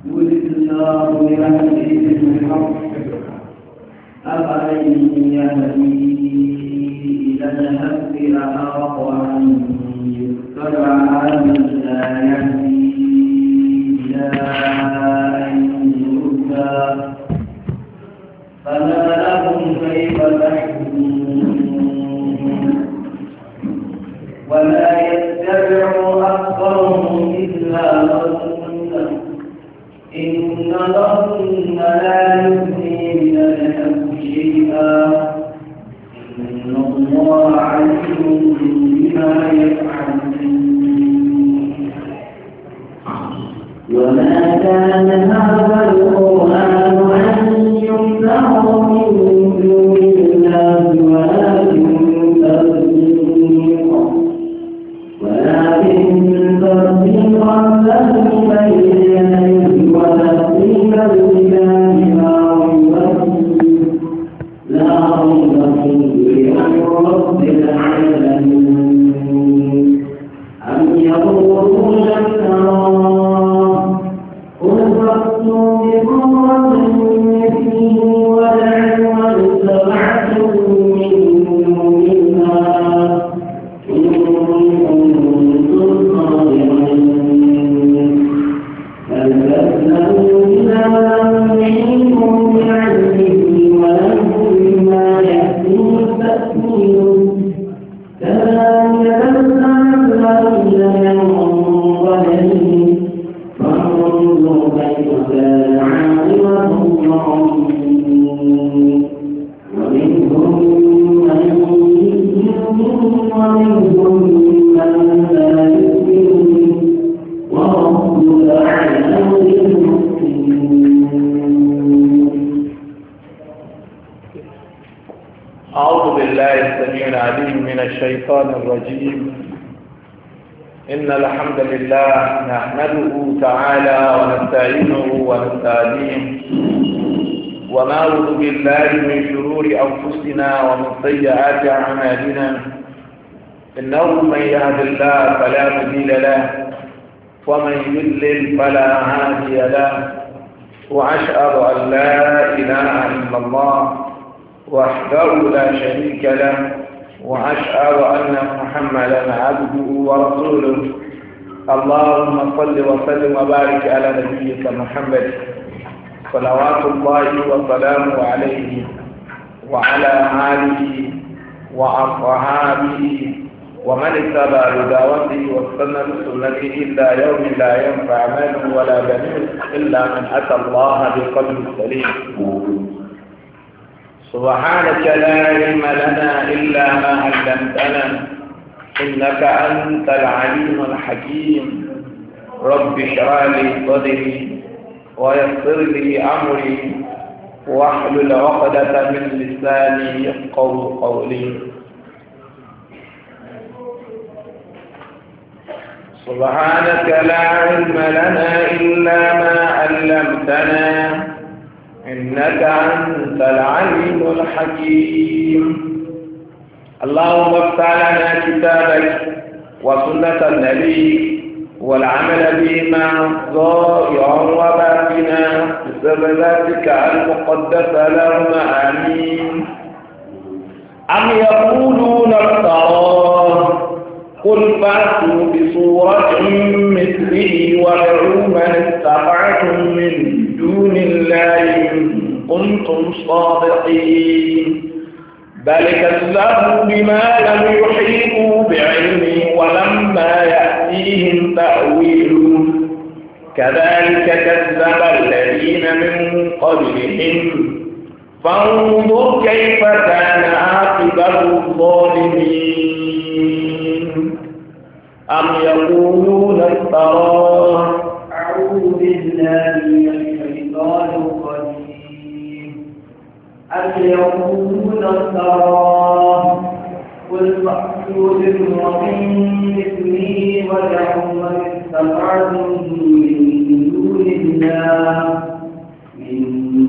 قل الله يهدي بالحق أفمن يهدي إلى الحق أحق أن يتبع من لا يهدي إلى أن يهدى فما لهم كيف تحكمون ولا يتبع أكثرهم إلا ظنا إن الظن لا يغني من الحق شيئا إن الله عليم بما يفعلون وما كان هذا القرآن أن يمنع من دون الله ولكن تصديقا الذي بين يديه وتفصيلا لكلام لا ريب فيه من رب العالمين أم يقولون افتراه قل فأتوا بسورة مثله ودعوا من اتبعتم من دونها إن كنتم صادقين بل كذبوا بما لم يحيطوا بعلمه ولهم ما يأتيه تأويله كذلك كذب الذين من قبلهم فانظروا كيف كان عاقبة الظالمين ومنهم من يؤمن ومنهم من لا يؤمن وربك أعلم بالمفسدين. أعوذ بالله السميع العليم من الشيطان الرجيم. إن الحمد لله نحمده تعالى ونستعينه ونستهديه ونعوذ بالله من شرور أنفسنا ومن سيئات أعمالنا إنه من يهد الله فلا مضل له ومن يضلل فلا هادي له وأشهد أن لا إله إلا الله وحده لا شريك له وأشهد أن محمدا عبده ورسوله. اللهم صل وسلم وبارك على نبيك محمد صلوات الله وسلامه عليه وعلى آله وأصحابه ومن اتبع بدعوته واستنى بسنته إلا يوم لا ينفع مال ولا بنون إلا من أتى الله بقلب سليم. سبحانك لا علم لنا إلا ما علمتنا إنك أنت العليم الحكيم. رب اشرح لي صدري ويسر لي أمري واحلل عقدة من لساني يفقهوا قولي. سبحانك لا علم لنا إلا ما علمتنا إنك أنت العليم الحكيم. اللهم افتح لنا كتابك وسنة النبي والعمل بهما ظاهرا وباطنا بسبب ذاتك المقدسة لهم آمين. أم يقولون افتراه قل فأتوا بسورة مثله وادعوا من استطعتم من دون الله إن كنتم صادقين بل كذبوا بما لم يحيطوا بعلمه ولما يأتيهم تأويله كذلك كذب الذين من قبلهم فانظر كيف كان عاقبة الظالمين. أم يقولون افتراه أعوذ بالله من الشيطان الرجيم. أم يقولون افتراه قل فأتوا بسورة مثله ودعوا من استطعتم من دون الله إن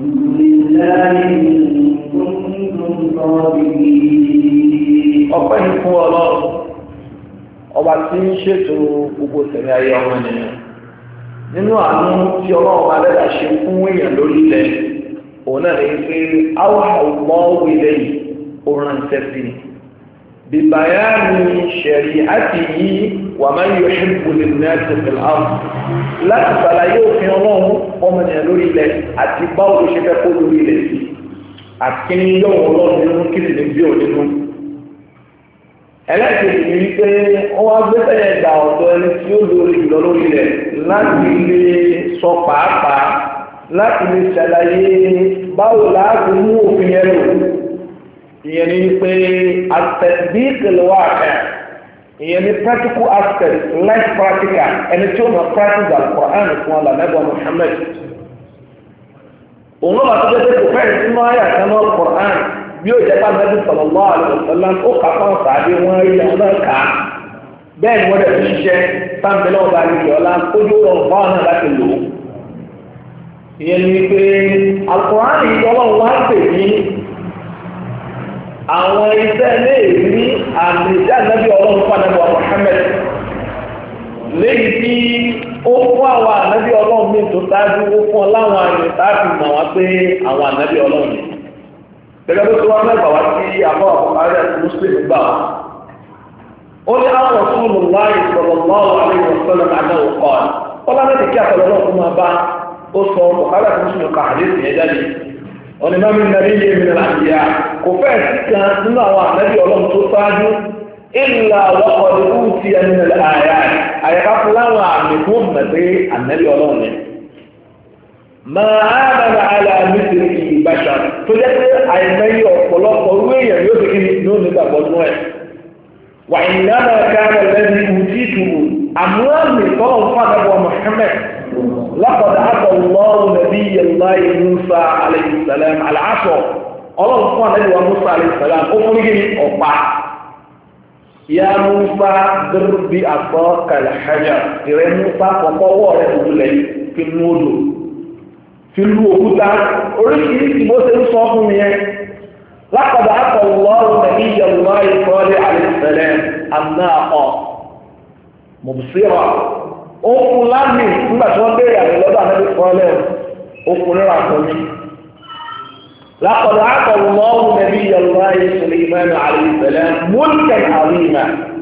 كنتم صادقين. ọpẹ́ ni fún Ọlọ́run ọba tí ń ṣètò gbogbo tẹ̀lé ayé ọmọ ènìyàn nínú àánú tí ọlọ́run máa dẹ́gbà ṣe fún èèyàn lórí ilẹ̀ òun náà lè pé àwọn ọmọ ilẹ̀ yìí ó ránṣẹ́ sí i bìbáyá ni ṣẹ̀rí àti yìí wà máa ń yọ ṣẹ́gun lè ní àti ìfẹ̀lẹ́ àwọn láti ṣàlàyé òfin ọlọ́run ọmọ ènìyàn lórí ilẹ̀ àti báwo ló ṣe fẹ́ kó lórí ilẹ̀ sí àti kí ni yọ̀wọ̀ ọlọ́run nínú kí ni bí ò nínú. ẹlẹ́kẹ̀ẹ́ ni wípé wọ́n wá gbé sẹ́yìn ẹ̀dà ọ̀dọ́ ẹni tí ó lórí jùlọ lórí ilẹ̀ láti lè sọ pàápàá láti lè ṣàlàyé báwo láti mú òfin yẹn lò. ìyẹn ni pé àtẹ̀bíkìlọ́wọ́ àkẹ́ ìyẹn ni practical aspect life practical ẹni tí ó mọ practice al-Qur'an fún ọ̀là nẹ́bọ̀ Muhammad òun náà tó jẹ́ pé kò fẹ́ẹ̀ sínú ayé àtẹnú al-Qur'an bí ó jẹ́ pé Ànábì sallallahu alaihi wasallam ó kà fún ọ̀sàdé wọn rí àwọn náà kà á bẹ́ẹ̀ ni wọ́n dẹ̀ fi ṣiṣẹ́ sáńbẹ́lẹ́ ọba àlejò ọ̀la kójú ọ̀rọ̀ fáwọn náà láti lò ó ìyẹn ni pé al-Qur'an yìí ọlọ́run wá pè ní àwọn iṣẹ́ léèrí àmì ìjà Ànábì ọlọ́run fún Ànábì Muhammad léyìí tí ó fún àwọn Ànábì ọlọ́run mi tó tájú ó fún ọ láwọn àmì táàbì mọ̀ wá pé àwọn Ànábì ọlọ́run ni gẹ́gẹ́ bí wọ́n mẹ́gbà wá sí àbọ̀ àbọ̀kárí àti Muslim gbà wá ó ní àwọn Rasulullah sallallahu alaihi wasallam àdáwò kọ́ ọ̀ ọlá mẹ́tì kí àtọ̀lọ́ náà fún máa bá ó sọ àbọ̀kárí àti Muslim kà àdéhùn yẹn jáde ọ̀nìmọ́ mi nàbí yé mi nà àdìyà kò fẹ́ sí kan nínú àwọn Ànábì ọlọ́run tó sáájú ìlà wọ́pọ̀ ní kú ti ẹni nà àyà àyàká fún láwọn àmì fún mẹ́tì Ànábì ọlọ́run ni. máa ámàlà àlà mísìlì ìbáṣà tó jẹ́ pé àìmọye ọ̀pọ̀lọpọ̀ orú èèyàn yóò fi kíni ní òní gbàgbọ́ nú ẹ̀. wà ìnáwó káàmà lẹ́ni ìwùjí ìtùwù àmúhàmì tọ́lọ̀ fún àdàbọ̀ Muhammad لقد عطى الله نبي الله موسى عليه السلام على العصا الله سبحانه نبي موسى عليه السلام أخرجني أقع يا موسى ضرب بعصاك الحجر يا موسى فقوة رجلي في النودو في الوقوتا أريد موسى يصابني لقد عطى الله نبي الله صالح عليه السلام الناقة مبصرة okun lámì nígbà tí wọ́n béèrè àrẹ lọ́dọ̀ àmẹ́bí fọ́lẹ́ okun rẹ̀ àkọ́mí lápọ̀lọ́ àkọ́lù mọ́ọ̀mù nàbí yàlúwà Sulaiman alayhi salam mulkan azima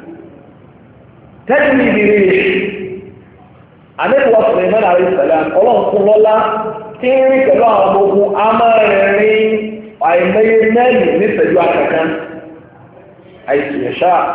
tẹ́jú ìbìrì àmẹ́bí wa Sulaiman alayhi salam ọlọ́nkún lọ́lá tí ń rí pẹ̀lú àwọn ọmọ ogun amárẹ̀rin àìmọye mẹ́rin nífẹ̀ẹ́jú àkàkán àìsìyẹ̀ṣà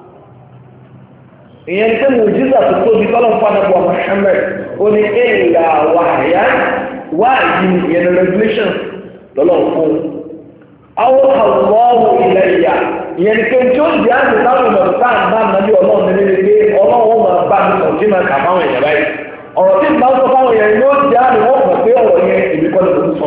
ìyẹn tí mùjíza tó tóbi tọ́lọ̀ fún àdàbọ̀ Muhammad ó ní ìlà wàhálà wáàyí ìyẹn regulation lọ́lọ́ fún àwọn àwọ̀wọ̀ ilẹ̀ ìyá ìyẹn tí ó di àmì táwọn ọmọ tá à ń bá nàbí ọlọ́run nílé pé ọlọ́run máa bá mi sọ tí máa kà fáwọn èèyàn báyìí ọ̀rọ̀ tí ń bá sọ fáwọn èèyàn yóò di àmì wọ́n mọ̀ pé ọ̀rọ̀ yẹn èmi kọ́ ló ń sọ.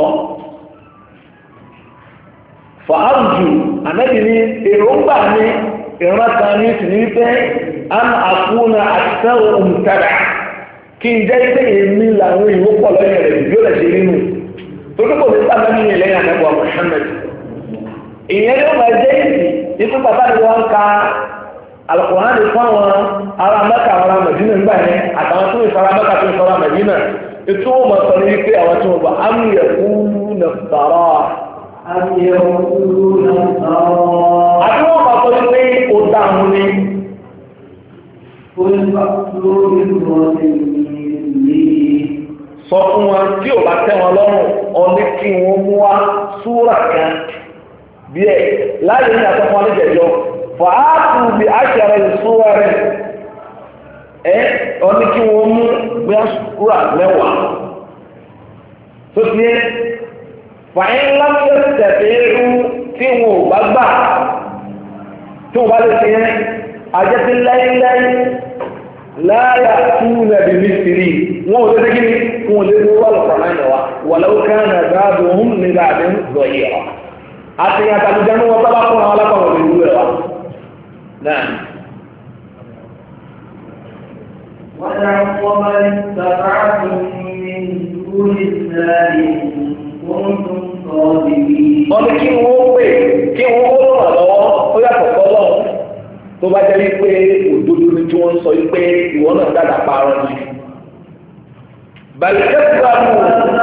fàájù ànábì ní èròǹgbà ní ìrántá ní sì ní pé an àkúnà àtẹ́wò òmùtàdà kí n jẹ́ pé èmi làwọn ìwó pọ̀ lọ́yìn rẹ̀ bí ó lè ṣe nínú torí kò ní sábà ní ilẹ̀ yàn lẹ́bùn Muhammad ìyẹn yóò máa jẹ́ ìsì nípa bàbá ni wọ́n ka Al-Qur'an fún àwọn ará Mẹ́kà ará Mẹdínà nígbà yẹn àtàwọn tó ń sara Mẹ́kà tó ń sara Mẹdínà ètò wọn máa sọ ní wípé àwọn tí wọn bá amúyẹ kúlú nà sàrà àti wọn máa sọ wípé ó dáhùn ní. Sọ fún wọn tí ò bá tẹ́ wọn lọ́rùn ọní kí wọ́n mú wá súrà kan bí ẹ̀ láyé ní àtọ́fún alẹ́jẹ̀jọ́ fàátù bí aṣẹ́rẹ̀ ìṣúwà rẹ̀ ọní kí wọ́n mú bí súrà mẹ́wàá tó ti yẹ fàyín lámúyẹ́ tẹ̀lé irú tí wọn ò bá gbà tí wọn bá lè fi yẹn àjẹsí láíláí láyà tún nàbí mísírì wọn ò lè gíní wọn ò lè mú wà lọ́pàá náà wá wàlọ́wọ́ ká nà dáàbò hùn nígbà àdé zọ yìí ọ àti àtàlùjá ní wọn sábà fún àwọn alápàwọn lè wúlò wa náà. ومن استطعتم من دون الله كنتم صادقين. ọmọ kí wọ́n pè kí wọ́n ó ràn lọ́wọ́ ó yàtọ̀ sọ́lọ́ tó bá jẹ́ wípé òdodo ni tí wọ́n sọ wípé ìwọ náà dáadáa parọ́ ni بل كذبوا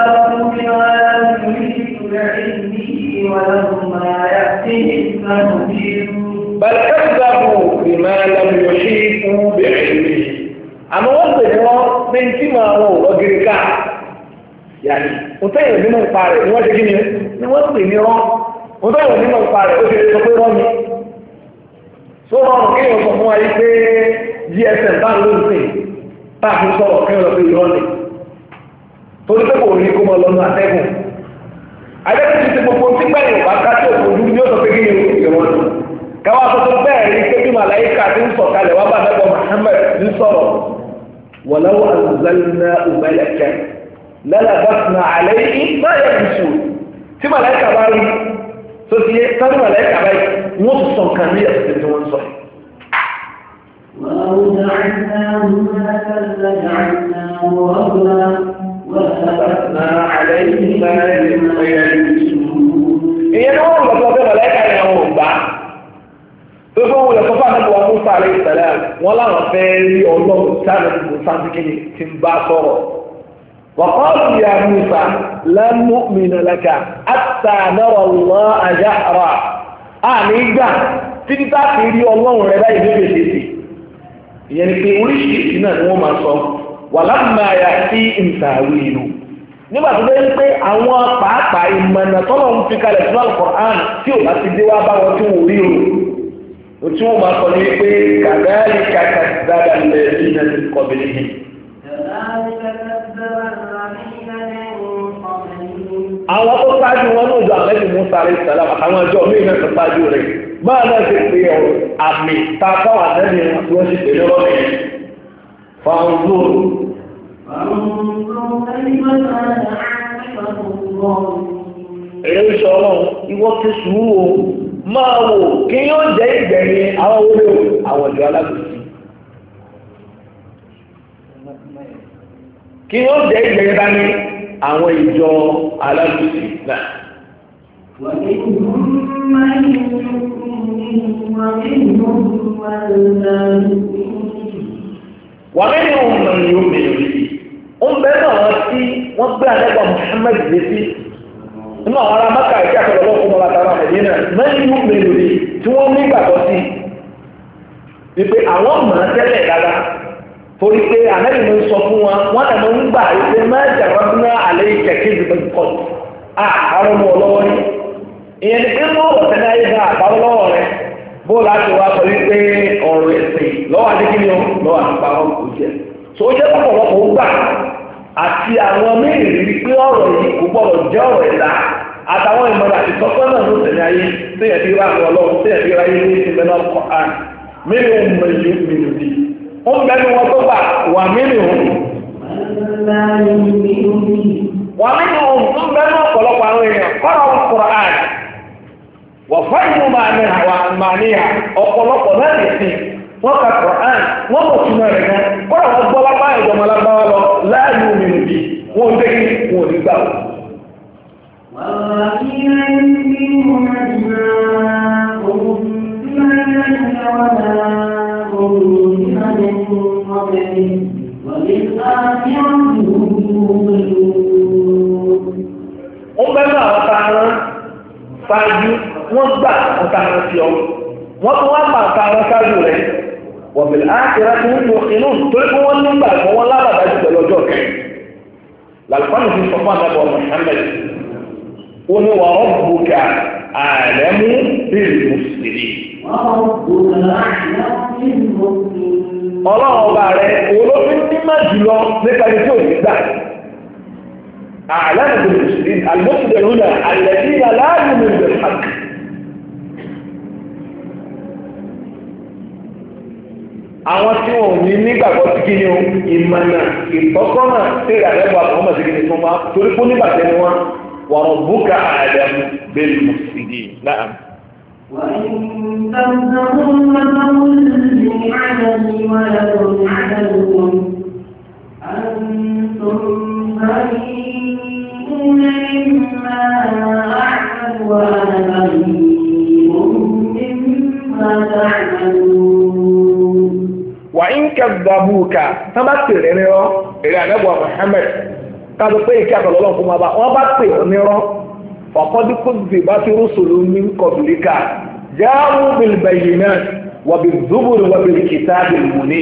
بل كذبوا بما لم يحيطوا بعلمه àmọ́ wọ́n pè ní wọ́n pé tí màá wọn ò lọ́gìrì ká yàrá òtẹ́yìn nínú ipa rẹ̀ ni wọ́n ṣe kí ni wọ́n pè ní rán òtẹ́yìn nínú ipa rẹ̀ ó ṣe sọ pé rán ni tó rọrùn kí èèyàn sọ fún wa yìí pé GSM bá ń lóòótọ́ táàfin sọ̀rọ̀ kí wọ́n lọ pé irọ́ ni torí pé kò ní kó mọ lọ́nà àtẹ́gùn adẹ́kùn ti gbogbo tí gbẹ̀yìn ọ̀bá ká tí òkú ojú ni ó sọ pé kí ni ìrọ̀ ni káwá tó tó bẹ́ẹ̀ rí pé bí màláyíkà ti ń sọ̀kalẹ̀ wá bá nẹ́bọ̀ Muhammad ń sọ̀rọ̀ walaw anzalna malakan lalabasna alayhim ma yalbisun tí màláyíkà bá rí tó ti yé sáré màláyíkà báyìí wọ́n ti sọ nǹkan ní ẹ̀sìn tí wọ́n sọ. ولو جعلناه ملكا لجعلناه رجلا ولبسنا عليهم ما يلبسون. ìyẹn ni wọ́n lọ sọ pé màláyíkà yẹn àwọn ò gbà tó fún wọn lọ sọ fún àdàbọ̀ Musa alayhi salam wọn làwọn fẹ́ rí ọlọ́run sáré gbogbo sáńtìkìnì tí ń bá sọ̀rọ̀. وقالوا يا موسى لن نؤمن لك حتى نرى الله جهرا àmì ìgbà títí tá a fi rí ọlọ́run rẹ báyìí lóde tètè ìyẹn ni pé oríṣiríṣi náà ni wọ́n máa sọ walamma ya'tihim ta'wilu nígbà tó dé pé àwọn pàápàá ìmọ̀nà tọ́lọ̀ ń fi kalẹ̀ sínú Al-Qur'an tí ò bá ti dé wá bá wọn tí wọ́n rí o tí wọ́n máa sọ ní pé kadhalika kazzaba alladhina min qablihim. àwọn tó ṣáájú wọn ní ọjọ́ àlẹ́bí Musa alayhi salam àtàwọn ọjọ́ míì náà tó ṣáájú rẹ̀ máa náà ṣe pé ọ̀rọ̀ àmì ta fáwọn àtẹ́bí wọn tí wọ́n sì pè ní ọlọ́mọ yẹn fàǹzó. èyí sọ ọlọ́run ìwọ ti sùúrù o máa wò kí yóò jẹ́ ìgbẹ̀yìn àwọn owó àwọn ìjọ alágbèsí kí yóò jẹ́ ìgbẹ̀yìn dání àwọn ìjọ alágbèsí náà. ومنهم من يؤمن به بين وقتي وقبل أن محمد بيتي inú àwọn ará Mákà ìjà àtọ̀rọ̀ lọ́kùn mọ́ra tààrà Mẹ̀dínà mẹ́rin yóò mẹ́rin rí tí wọ́n ní ìgbàgbọ́ sí wípé àwọn mọ̀ tẹ́lẹ̀ dáadáa torí pé ànábì ló ń sọ fún wọn wọn àmọ́ ń gbà ìpè máa jàrọ́ bí alẹ́ ìkẹ̀kẹ́ ìdìbò kọ́ àwọn ọmọ ọlọ́wọ́ ní ìyẹn ní pé wọ́n wọ̀ sẹ́ni ayé náà àbáwọ́ lọ́wọ́ rẹ̀ bó láti wá sọ wípé ọ̀rọ̀ ẹ̀sìn lọ́wọ́ adékìní o lọ́wọ́ àtúpà wọn kò jẹ́ tó jẹ́ pọ̀pọ̀lọpọ̀ ó gbà àti àwọn mẹ́rin rí pé ọ̀rọ̀ yìí kò gbọ́dọ̀ jẹ́ ọ̀rọ̀ ẹ̀dá àtàwọn ìmọ̀ràn àti sọ́kọ́ náà ló tẹ̀lé ayé téèyàn ti rà àwọn ọlọ́run téèyàn ti rà ayé ní ìsinmi náà kọ́ án mẹ́rin òun mọ̀ yìí mẹ́rin òbí wọ́n bẹ́ẹ̀ ni wọ́n tó gbà wà mẹ́rin òun. wà mẹ́rin òun ń bẹ́ẹ̀ ní ọ̀pọ̀lọpọ̀ àwọn èèyàn kọ́ra kọ́ra án wọ́n fọ́ ìmú màá níyà ọ̀pọ̀lọpọ̀ náà lè sìn wọ́n ka Qur'an wọ́n mọ̀ túnmọ̀ rẹ̀ gan kọ́ra wọ́n gbọ́ lápá ìjọba lágbáwá lọ láàyè omi nìbí wọ́n ń tẹ́kí wọn ò ní gbà wọ́n. wọ́n bẹ́ẹ̀ náà wọ́n ta ara ṣáájú wọ́n gbà wọ́n ta ara sí ọ wọ́n tún wá pa ta ara ṣáájú rẹ̀. وبالآخرة هم يوقنون تلقوا النبأ هو لا بد من الوجوه للفن في صفان أبو محمد قل وربك أعلم بالمفسدين وربك أعلم بالمفسدين الله بارك ولو في ما جلو نكاليتو ده أعلم بالمفسدين المفسدين هنا الذين لا يؤمنون بالحق àwọn tí wọn ò ní nígbàgbọ́ sí kí ni o ìmọ̀nà ìtọ́sọ́nà tí ìrànlẹ́gbọ̀ àtọ́mọ̀ sí kí ni fún wa torí fún nígbàtẹ́ ni wọn wọ̀rọ̀ búkà àdàmú bẹ́ẹ̀ mọ̀ sí di náà. وإن كذبوك ثبت رنيو إلى نبوة محمد káàdó pé ìkí àtọ̀lọ́ ọlọ́run fún wa bá wọ́n bá pè ọ́ nírọ́ ọ̀kọ́dúnkù bá ti rúṣòlù ní kọ̀bìlíkà jáwó bìlbẹ̀yìn náà wàbí zuburi wàbí kìtà bìlmùní.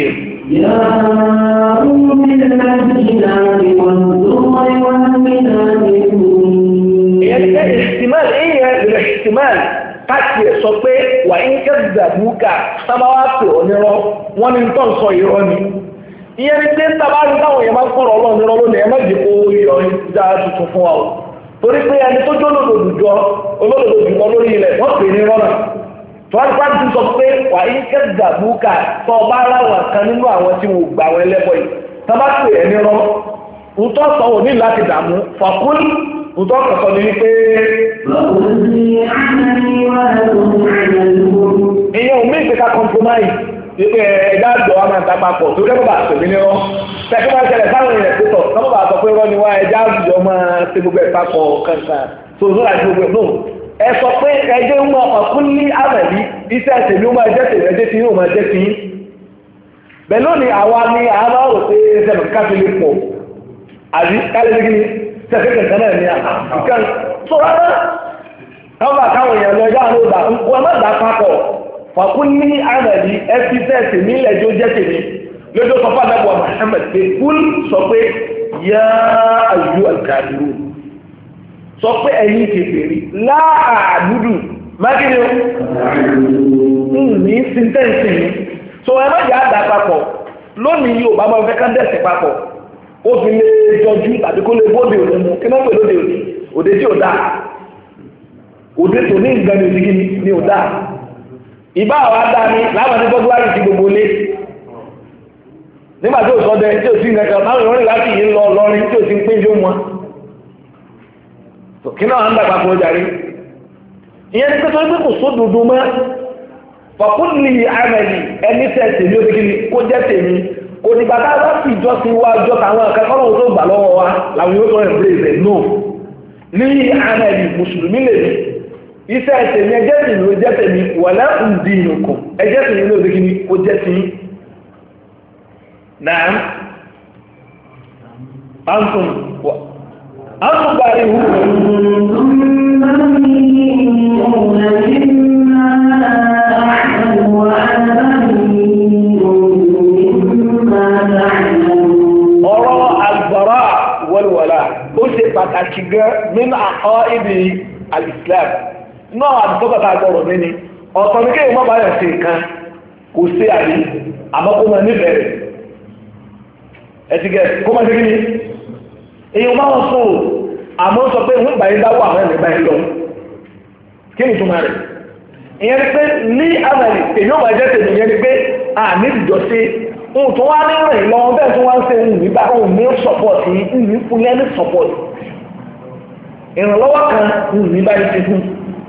ìyẹn káàkiri sọ pé wà ń kẹ́bìdà búkà sábàwá pè ọ́ nírọ́ wọ́n ní tó ń sọ irọ́ ni. ìyẹn ní pé sábàá táwọn èèyàn máa ń kọ̀rọ̀ ọlọ́run nírọ́ lónìí ẹ má jẹ́ kó yọ ìjà tuntun fún wa o. torí pé ẹni tó jó olódodo jùlọ lórí ilẹ̀ wọ́n pè ní rọ́nà. tọ́lá ti sọ pé wà ń kẹ́bìdà búkà tó ọba aláwọ̀ kan nínú àwọn tí wọ́n gbà wọn ẹlẹ́bọ̀ yìí sábà pè é nírọ́ ntọ́ sọ wò ní láti dààmú fàkúl ntọ́ kọ̀sọ́ ni wípé. ìyẹn ò mí ìpèkà compromise wípé ẹ̀dá àgbọ̀ wa máa ń ta papọ̀ tó kẹ́ bàbá àtòmí ní wọn. tẹ̀sí máa ń ṣẹlẹ̀ sáwọn èèyàn tó tọ̀ kọ́ bàbá àtọ̀ pé wọ́n ni wá ẹ̀dá àjọ máa ṣe gbogbo ẹ̀ papọ̀ kankan tó tó láti gbogbo ẹ̀ náà. ẹ sọ pé ẹjẹ́ ń máa ọ̀kún ní àmàlí iṣẹ́ tèmi ó máa jẹ́ tèmi ẹjẹ́ tí yóò máa jẹ́ tí. bẹ́ẹ̀ lónìí àwa ni àwọn ọ̀rọ̀ pé sẹ́nu káfílẹ̀ pọ̀ àbí kálẹ̀ ní sẹ́fẹ̀kẹ̀ kan náà ní àkàn tó rárá káwọn káwọn èèyàn lọ yáà ló dà wọn má dà papọ̀ fàkún ní àmàlí ẹ́fíṣẹ́ẹ̀sì nílẹ̀ tó jẹ́ tèmi lójó sọ fún àdàbọ̀ Muhammad pé kúl sọ pé yá àyù àkàdúró sọ pé ẹ̀yin kèfèrí láàdúdù mákìní o ní síntẹ́ǹsì ni so ẹ má jà á dà papọ̀ lónìí yóò bá máa fẹ́ ká dẹ̀sẹ̀ papọ̀ ó fi lè jọjú tàbí kó lè bóde òde mu kí wọ́n pè lóde òde òde tí ò dáa òde tó ní ìgbà ní òdìgí ni ò dáa ìbá àwọn adáni láwọn ní bọ́gúlárì ti gbogbo lé nígbà tí ò sọdẹ tí ò sí nǹkan láwọn ìrọ̀lẹ́ láti yìí lọ lọrin tí ò sí ń pín jó wọn kí náà ń dàgbà fún ọjà rí ìyẹn ní pẹ́tọ́ pé kò sódodo mọ́ fọkúnlì àmẹ́lì ẹni tẹ̀ tèmi ó fi kó jẹ́ tèmi òdìgbà tá a bá fi ìjọsìn wa jọ táwọn akẹ́kọ̀ọ́ náà tó gbà lọ́wọ́ wa làwọn yóò tó embrace ẹ̀ no ní àmẹ́lì mùsùlùmí lè ní iṣẹ́ tèmi ẹjẹ́ tèmi ló jẹ́ tèmi wala dinukum ẹjẹ́ tèmi ló dégí ní ó jẹ́ tèmi náà antum bàrí hù ó ṣe pàtàkì gan nínú àkọ́ ibi al-Islam náà àdìsọ́kọ̀tà àgbọ̀rọ̀ mi ni ọ̀tọ̀ ní kéèyàn má bàyàn sí nǹkan kò sí àrí àmọ́ kó máa níbẹ̀rẹ̀ ẹ̀tìgẹ̀ kó máa ṣe kí ni èèyàn máa ń fún àmọ́ sọ pé ń bàyí dáwọ́ àwọn ẹ̀mí báyìí lọ kí ni túmọ̀ rẹ̀ ìyẹn ni pé ní àmàlì èèyàn máa jẹ́ tèmi ìyẹn ni pé àmì ìjọsí ohun tó wá ní rìn lọ́wọ́ bẹ́ẹ̀ tó wá ń ṣe ohun nígbà ohun ní support ní fún yẹn ní support ìrànlọ́wọ́ kan ohun ní báyìí ti fún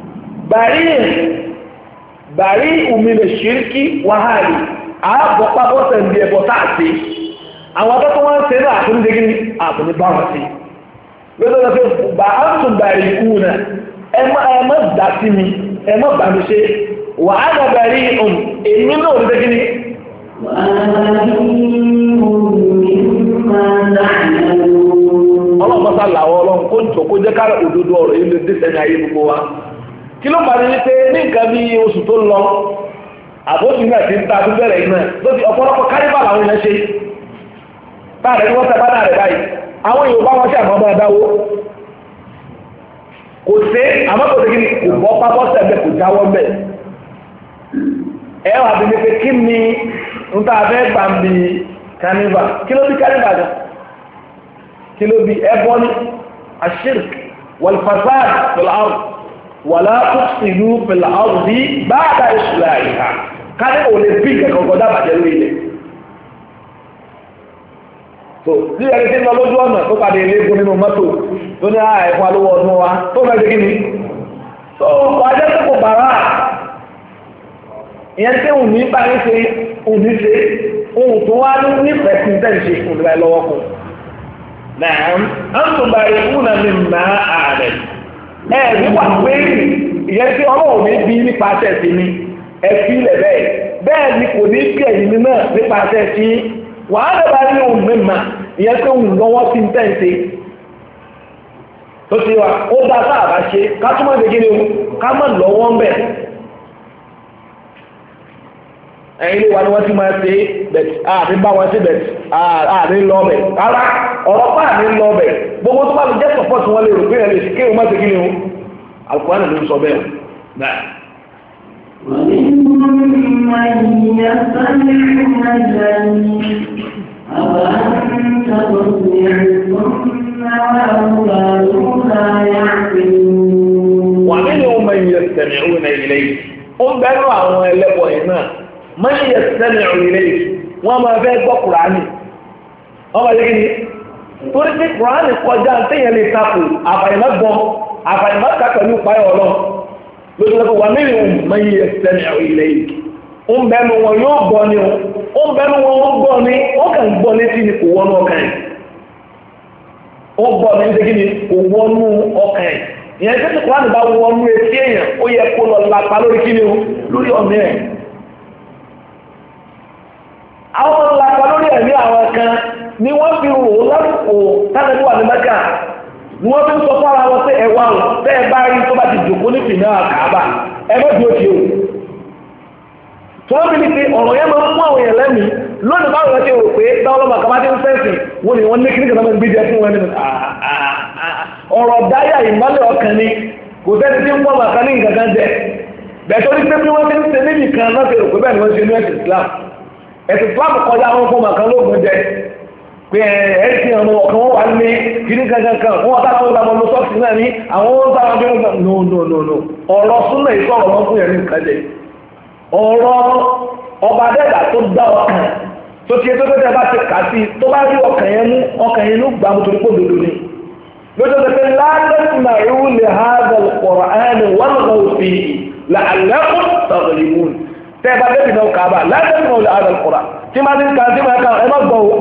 bàrí òmìnira ṣíríkì wàhálì ààbọ̀ pápọ́sẹ̀ ń bí ẹbọ táàtì àwọn akẹ́kọ̀ọ́ wọn ń ṣe náà àtúndé kí ni àtúndé bá wọn sí lọ́dọ̀ lọ́dọ̀ pé bá a tún bàrí ikú náà ẹ má dá sí mi ẹ má bà mí ṣe wàhálà bàrí ohun èmi náà ń dé kí ni. ọlọ́pàá làwọn ọlọ́run kó jọ kó jẹ́ kára òdodo ọ̀rọ̀ yìí lè dé sẹ́yìn ayé gbogbo wa kí ló parí ní pé ní nǹkan bí oṣù tó lọ àbójú náà ti ń ta abúlé rẹ̀ náà lóbi ọ̀pọ̀lọpọ̀ káríbà làwọn èèyàn ṣe báyìí ni wọ́n tẹ́ bá náà rẹ̀ báyìí àwọn Yorùbá wọn ṣe àmọ́ máa dáwó kò sí àmọ́ kò sí kí ni kò bọ́ pápọ́sẹ̀ bẹ́ẹ̀ kò jáwọ́ bẹ́ẹ̀ ẹ wà bí mi pé kí ni nta abẹ́ gbà ń bi kánífà kí ló bí kánífà gan kí ló bí ẹbọ ní ashirk wal-fasad fil-ard wala tufsidu fil-ard ba'da islahiha káni ò lè bí kẹ̀kọ́ dábàjẹ́ lórí ilẹ̀ tó tí ẹni tí ń lọ lójú ọ̀nà tó padà eléegun nínú mọ́tò tó ní ẹ̀fọn alówó ọdún wa tó fẹ́ ṣe kí ni tó wájẹ́ tó kò bàrà ìyẹn tí òun ní bá ń ṣe òun ní ṣe ohun tó wá ní nífẹ̀ẹ́ sí tẹ́ ń ṣe fún ìgbà lọ́wọ́ kù. Náà ń tún bá ikú náà ní mà ààrẹ. Ẹ nípa pé ìyẹn tí ọlọ́run ní bí nípa tẹ̀sí ni ẹ fi ilẹ̀ bẹ́ẹ̀. Bẹ́ẹ̀ ni kò ní bí ẹ̀yìn mi náà nípa tẹ̀sí. Wàá lè bá ní ohun mímà ìyẹn tí òun lọ́wọ́ sí tẹ́ ń ṣe. tó ti wá ó dá sáà bá ṣe ká túmọ̀ sí kí ni o ká mọ̀ lọ́wọ́ ń bẹ̀. ẹ̀yin ilé wa ni wọ́n ti máa ṣe bẹ̀t àti bá wọn ṣe bẹ̀t àti lọ bẹ̀ rárá ọ̀rọ̀ pa àti lọ bẹ̀ gbogbo tó bá lè jẹ́ support wọn lè rò pé ẹ̀ lè ṣe kéwọn má ṣe kí ni o Al-Qur'an ló ń sọ bẹ́ẹ̀ náà. ومنهم من يستمعون إليك أفأنت تسمع الصم وأولادهم لا يعقلون ومنهم من يستمعون إليك هم بنوا àwọn ẹlẹ́bọ yẹn náà من يستمع إليك wọ́n máa fẹ́ gbọ́ Kùránì wọ́n máa yẹ kí ni torí pé Kùránì kọjá téèyàn lè takò àfàìmọ́ká pẹ̀lú páyọ̀ ọlọ́run lóṣèlú wà mílíọ̀nù man yastami'u ilayk ń bẹnu wọn yóò gbọ́ ni ó ń bẹnu wọn ó gbọ́ ni ó kàn gbọ́ létí ni kò wọnú ọkàn yìí ó gbọ́ ní ṣe kí ni kò wọnú ọkàn yìí ìyẹn tí Kùránì bá wọnú etí èèyàn ó yẹ kó lọ lápá lórí kí ni o lórí ọ̀nà ẹ̀ àwọn lápá lórí ẹ̀mí àwọn kan ni wọ́n fi rò lásìkò tánàbí wà ní Mẹ́kà ni wọ́n fi ń sọ fún ara wọn pé ẹwà ò tẹ́ ẹ bá rí tó bá ti jòkó ní fìnnà Káàbà ẹ bá di òkè o tí wọ́n fi ní pé ọ̀rọ̀ yẹn máa ń mú àwọn èèyàn lẹ́mìí lónìí báwo lọ sí rò pé táwọn ọlọ́mọ kan bá ti ń fẹ́ǹsì wọ́n ní wọ́n ní kíníkà náà gbé jẹ fún wọn nínú ọ̀rọ̀ dáyà ìmọ́lẹ̀ ọkàn ni kò sẹ́ni tí ń wọ́n màkà ní nǹkan kan jẹ bẹ́ẹ̀ torí pé bí wọ́n ti ń ṣe níbi kan náà ti rò pé bẹ́ẹ̀ ni wọ́n ṣe ní ẹ̀sìn Islam kọjá wọn fún màkà lóògùn jẹ pé ẹ̀sìn ọmọ ọ̀kan wọ́n wà ní kíní kankan wọ́n tára wọn làwọn lọ sọ́ọ̀sì náà ní àwọn wọn tára bí wọ́n no ọ̀rọ̀ súnà ìsọ̀rọ̀ wọn fún yẹn ní nǹkan jẹ ọ̀rọ̀ ọba dẹ́gbà tó dá ọkàn tó ti tó tẹ́tẹ́ bá ti kà sí tó bá rí ọkàn yẹn mú ọkàn yẹn ló gbà mú torí pé òdodo ni lójó tó pé ládẹ́sìmà ìwú lè ha dàl Qur'ani wọn lọ sí la'allakum taghlibun tẹ́ bá dẹ́bi náà kà bá ládẹ́sìmà ìwú lè ha dàl Qur'ani tí máa ti kà sí máa kà ẹ má gbọ́ o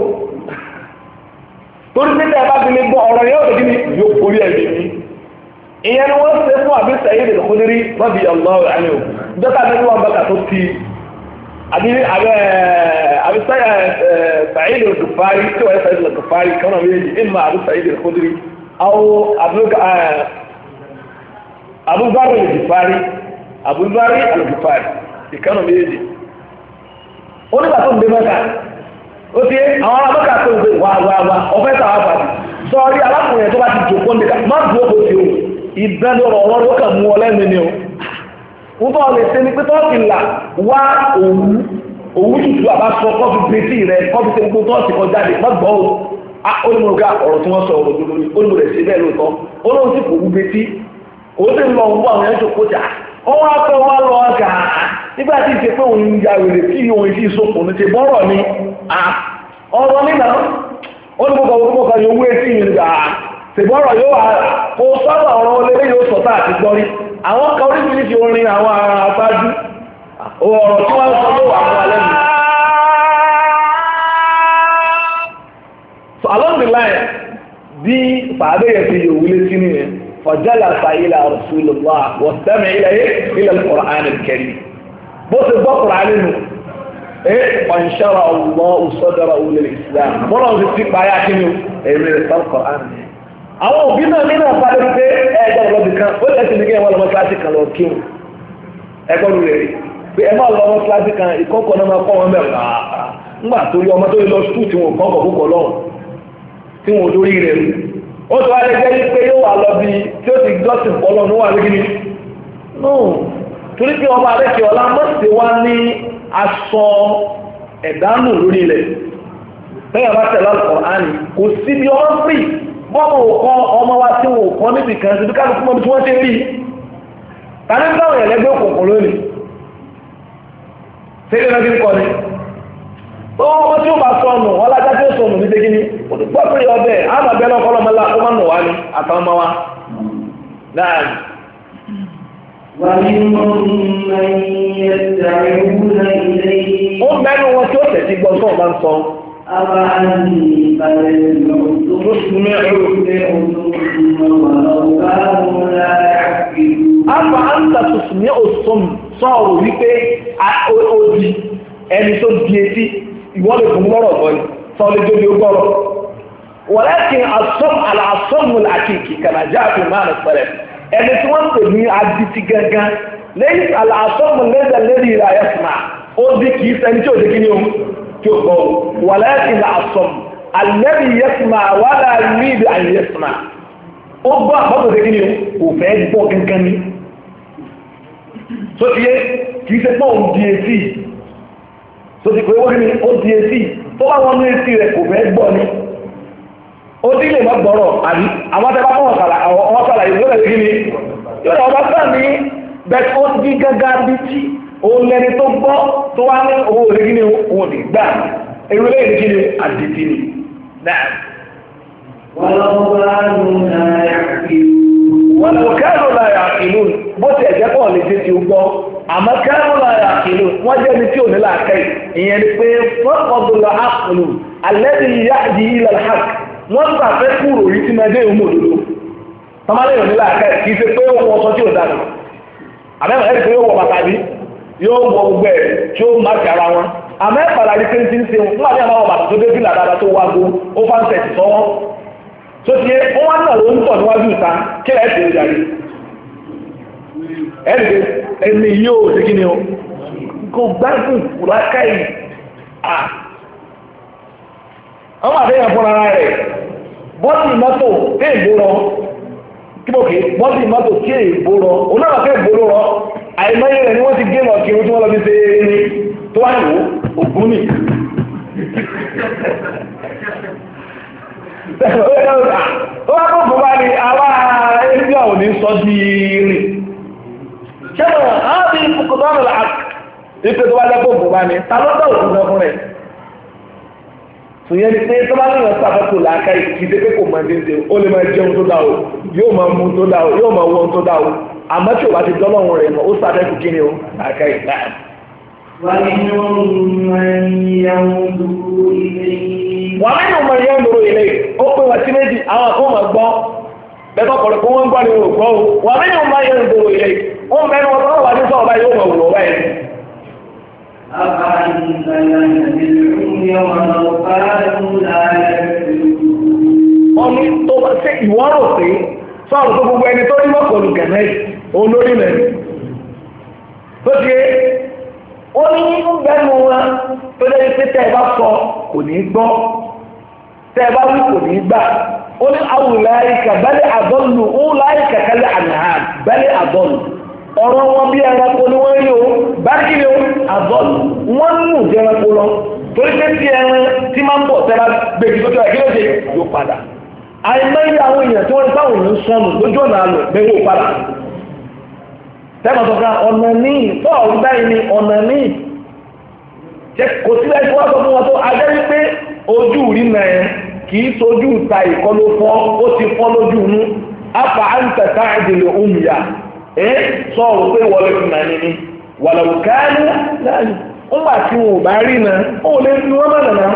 torí pé tẹ́ bá fi lè gbọ́ ọ̀rọ̀ yẹn ó lè kí ni yóò borí ẹ̀mí mi ìyẹn ni wọ́n ṣe fún Abi Sa'id al-Khudri radiyallahu anhu dọ́tà nínú wọn bàtà tó ti Abi Sa'id al-Ghifari tí wọ́n yẹ Sa'id al-Ghifari kan náà méjì imma Abi Sa'id al-Khudri aw Abu Dharr al-Ghifari Abu Dharr al-Ghifari ìkan náà méjì ó nígbà tó ń dé Mẹ́kà ó ti àwọn ará Mẹ́kà tó ń gbé wà ọ̀fẹ́ tàwa pàdé sọ́ọ́rí alákùnrin tó bá ti jòkó nìkan má dúró kó ti o ìbẹ́lẹ̀ ọ̀rọ̀ ló kà mú ọ lẹ́nu ni o ń bọ́ lè ṣe ni pé tọ́ọ̀tì là wá òwú tutù àbá sọ kọ́fì bẹ́tì rẹ kọ́fì ṣe gbogbo tọ́ọ̀tì kan jáde má gbọ́ o olùmọ̀ọ́gá ọ̀rọ̀ tí wọ́n sọ ọ̀rọ̀ tó lórí olùmọ̀ọ́rẹ̀ ṣe bẹ́ẹ̀ lóòótọ́ olóhùn sì kò wú bẹ́tì ó sì ń lọ wú àwọn ẹ̀jọ̀ kọjá ó wá fẹ́ wá lọ ọ̀gá nígbà tí ìṣe pé òun ya wèrè tí òun sì sopọ̀ ní ti bọ́rọ̀ ni ọ̀rọ̀ nínà olùmọ̀ọ́gá yóò wú etí yìí gbà ṣèbọ́rọ̀ yóò wà kó sọ́rọ̀ ọ̀rọ̀ oléré yóò sọ̀tà àti gbọ́rí àwọn kan oríṣiríṣi orin àwọn aṣáájú ọ̀rọ̀ tí wọ́n sọ ló wà fún alẹ́ mi. So along the line bí fàádé yẹn ti yòówù létí nìyẹn fajalasa ila Rasulullah wastami' ila al-Qur'an al-Karim bó ṣe gbọ́ Qur'an nínú fanshara Allahu sadrahu lil-Islam bọ́lá ti ti payá kí ni èrè sal Qur'an nìyẹn. àwọn òbí náà nínú àpàdé pé ẹgbẹ́ ọlọ́bì kan ó lẹ́sìn ní kí ẹwọ́n lọ́mọ kíláàsì kan lọ kí wọn ẹgbọ́n rẹ̀ rí pé ẹ máa lọ́mọ kíláàsì kan ìkọ́kọ̀ náà máa kọ́ wọn mẹ́rin ńgbà tó yọ ọmọ tó yẹ lọ skul tí wọn kọ́kọ̀ púpọ̀ lọ́wọ́ tí wọn lórí rẹ̀ rí ó tó wá lè jẹ́ pé yóò wà lọ bí tí ó ti gọ́sìn pọ́lọ́ ní wà lórí ni no torí pé ọba àrẹ́kẹ́ ọlá mọ́sẹ̀ wá ní aṣọ ẹ̀dánù lórí ilẹ̀ bẹ́ẹ̀ bá tẹ̀lé Al-Qur'ani kò sí bí ọmọ free bọ́mọ̀ òkan ọmọ wa tí wọ́n kọ́ níbi kan sí dúkàlù fún ọmọ tí wọ́n ṣe rí tàbí báwọn ẹ̀lẹ́gbẹ́ òkùnkùn lónìí tí ó rẹ̀ kọ́ ni ó wọ́n tí ó bá sọnù ọlájá tí ó sọnù ní tẹ́gí ní òdùpọ̀ pé ọbẹ̀ àmàbẹ́ náà kọ́lọ́mọlá ó máa nù wá ní àtàwọn ọmọ wa náà ó mẹ́nu wọn tí ó tẹ̀sí gbọ́ sọ́ọ̀ bá ń sọ Afa anta tusmi osum sọ̀rọ̀ wípé odi ẹni tó di etí ìwọ́n lè fún lọ́rọ̀ bọ́ ni sọ lè jóbi ó gbọ́rọ̀ walakin al-asamm al-hakiki kama jaa fi ma'na salaf ẹni tí wọ́n pè ní adití gangan lẹ́yìn al-asamm alladhi la yasma ó di kì í sẹ́ni tí ò di kí ni o tí ó gbọ́ walakin al-asamm alladhi yasma wala yuridu an yasma ó gbọ́ àbọ̀tò kí ni o kò fẹ́ gbọ́ gangan ni tó ti yé kì í ṣe pé òun di etí tó ti pé wọ́n ní ó di etí tó bá wọn ní etí rẹ̀ kò fẹ́ gbọ́ ni ó dín lè má gbọ́rọ̀ àbí àwọn tẹ́ bá fọ́ wọn sàlàyé yóò lè kí ni yóò lè ọba sáà ní bẹ́ẹ̀ ó di gángan bí tí òun lẹni tó gbọ́ tó wá ní owó rẹ̀ kí ni òun lè gbà èrò lẹ́yìn kí ni àdìtì ni náà. ولو كانوا لا يعقلون bó ti ẹ̀jẹ̀ pọ̀ lè ṣe ti gbọ́ àmọ́ كانوا لا يعقلون wọ́n jẹ́ ní tí ò ní làákàyè ìyẹn ni pé فقدوا العقل الذي يهدي إلى الحق wọ́n gbà fẹ́ kúrò yìí tí mẹ́jẹ́ ìhùn òdòdó tọ́mọ́lẹ́ yóò ní làákàyè kì í ṣe pé wọ́n sọ tí ò dáná àbẹ́wọ̀n ẹ̀rí pé yóò wọ bàtà bí yóò wọ gbogbo ẹ̀ tí ó má ti ara wọn àmọ́ ẹ̀pàdà rí pé ń ṣe wọn àti àwọn bàtà tó dé fìlà dáadáa tó wá go ó fà ń tẹ̀sí sọ́wọ́ tó ti yé wọ́n wá náà ló ń tọ̀ níwájú ìta kí ẹ̀ tẹ̀lé jàre ẹ̀rí ẹni yóò ṣe kí ni o kò gbádùn kùlákàyè ọmọ àfẹ́yàn fún ara rẹ̀ bọ́ọ̀dì mọ́tò tí èbó rọ kíbòkè bọ́ọ̀dì mọ́tò tí èbó rọ onáwà fẹ́ gbóró rọ àìmọye rẹ̀ ni wọ́n ti gé lọ kí wọ́n tí wọ́n lọ fi ṣe eré tó wá ìwò ògún nì ó wá kó fún wa ní àwa ẹgbẹ́ àwọn ní sọ di rìn ṣẹ́wọ̀n á bí kòtò ọ̀nà àti ìpè tó wá lẹ́kọ̀ọ́ fún wa ní ta lọ́tọ̀ òkú fún rẹ̀ tòyẹ́ ni pé tó bá níyàn sáfẹ́kù làákà ìkíde pé kò máa dédé ó lè máa jẹun tó dá o yóò máa mú tó dá o yóò máa wọ́n tó dá o àmọ́ tí o bá ti dọ́lọ́run rẹ̀ mọ́ ó sáfẹ́kù kí ni o làákà ìlà. ومنهم من ينظر إليه ó pé wá sí méjì àwọn àkó máa gbọ́ bẹ́ẹ̀ kọ́ kó wọ́n gbọ́ ni wọ́n gbọ́ o ومنهم من ينظر إليه ó ń bẹ́ẹ̀ ni wọ́n tọ́wọ́ wà ní sọ̀rọ̀ báyìí ó máa wùrọ̀ báyìí. أفأنت يهدي العمي ولو كانوا لا يهتدون. wọ́n ní tó bá ṣe ìwọ́rò pé sọ̀rọ̀ tó gbogbo ẹni tó ní mọ́kànlù gẹ̀mẹ́ olórí mẹ́rin tó ṣe ó ní gbẹ́nu wọn tó lẹ́yìn pé tẹ́ ẹ bá sọ kò ní gbọ́ tẹ́ ẹ bá wí kò ní gbà ó ní awùláyíkà bẹ́lẹ̀ àdọ́lù ó láyíkà kálẹ̀ àmìhàn bẹ́lẹ̀ àdọ́lù ọ̀rọ̀ wọn bí ẹranko ni wọ́n rí o bákí ni o àdọ́lù wọ́n nù jẹ́ ẹranko lọ torí pé tí ẹran tí máa ń bọ̀ tẹ́lá gbèjì tó tẹ́lá kí ló ṣe yóò padà àìmọye àwọn èèyàn tí wọ́n ń táwọn èèyàn sọnù lójú ọ̀nà àlọ́ bẹ́ẹ̀ yóò padà tẹ́lá sọ fún ọ̀nà míì tọ́ọ̀rù báyìí ni ọ̀nà míì kò sílẹ̀ tí wọ́n sọ fún wọn tó ajẹ́ wípé ojú rí náà kì í sojú ta ìkọlù fọ́ ó ti fọ́ lójú inú afa anta ta'dilu umya sọ̀rọ̀ pé wọlé fún nàá nínú wàlàwù káánú láàyè ńgbà tí wọn ò bá rí náà ó lè fi wọ́n mọ̀nà náà